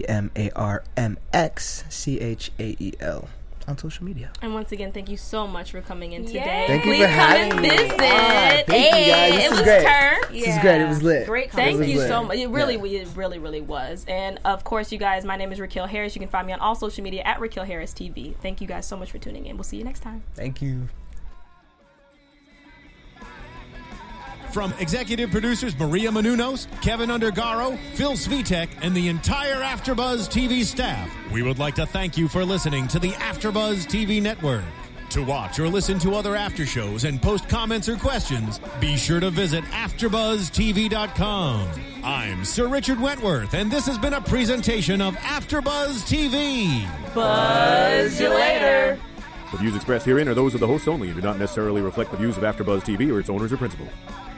Speaker 3: JemarMxChael on social media.
Speaker 1: And once again, thank you so much for coming in today.
Speaker 3: Thank you
Speaker 1: Please
Speaker 3: for having me.
Speaker 1: Visit.
Speaker 3: Thank you, guys. This is great. This is great. It was lit.
Speaker 4: Great.
Speaker 1: Thank you so much. It really was. And of course, you guys, my name is Raquel Harris. You can find me on all social media at Raquel Harris TV. Thank you guys so much for tuning in. We'll see you next time.
Speaker 3: Thank you.
Speaker 2: From executive producers Maria Menounos, Kevin Undergaro, Phil Svitek, and the entire AfterBuzz TV staff, we would like to thank you for listening to the AfterBuzz TV network. To watch or listen to other after shows and post comments or questions, be sure to visit AfterBuzzTV.com. I'm Sir Richard Wentworth, and this has been a presentation of AfterBuzz TV.
Speaker 1: Buzz you later.
Speaker 6: The views expressed herein are those of the hosts only and do not necessarily reflect the views of AfterBuzz TV or its owners or principals.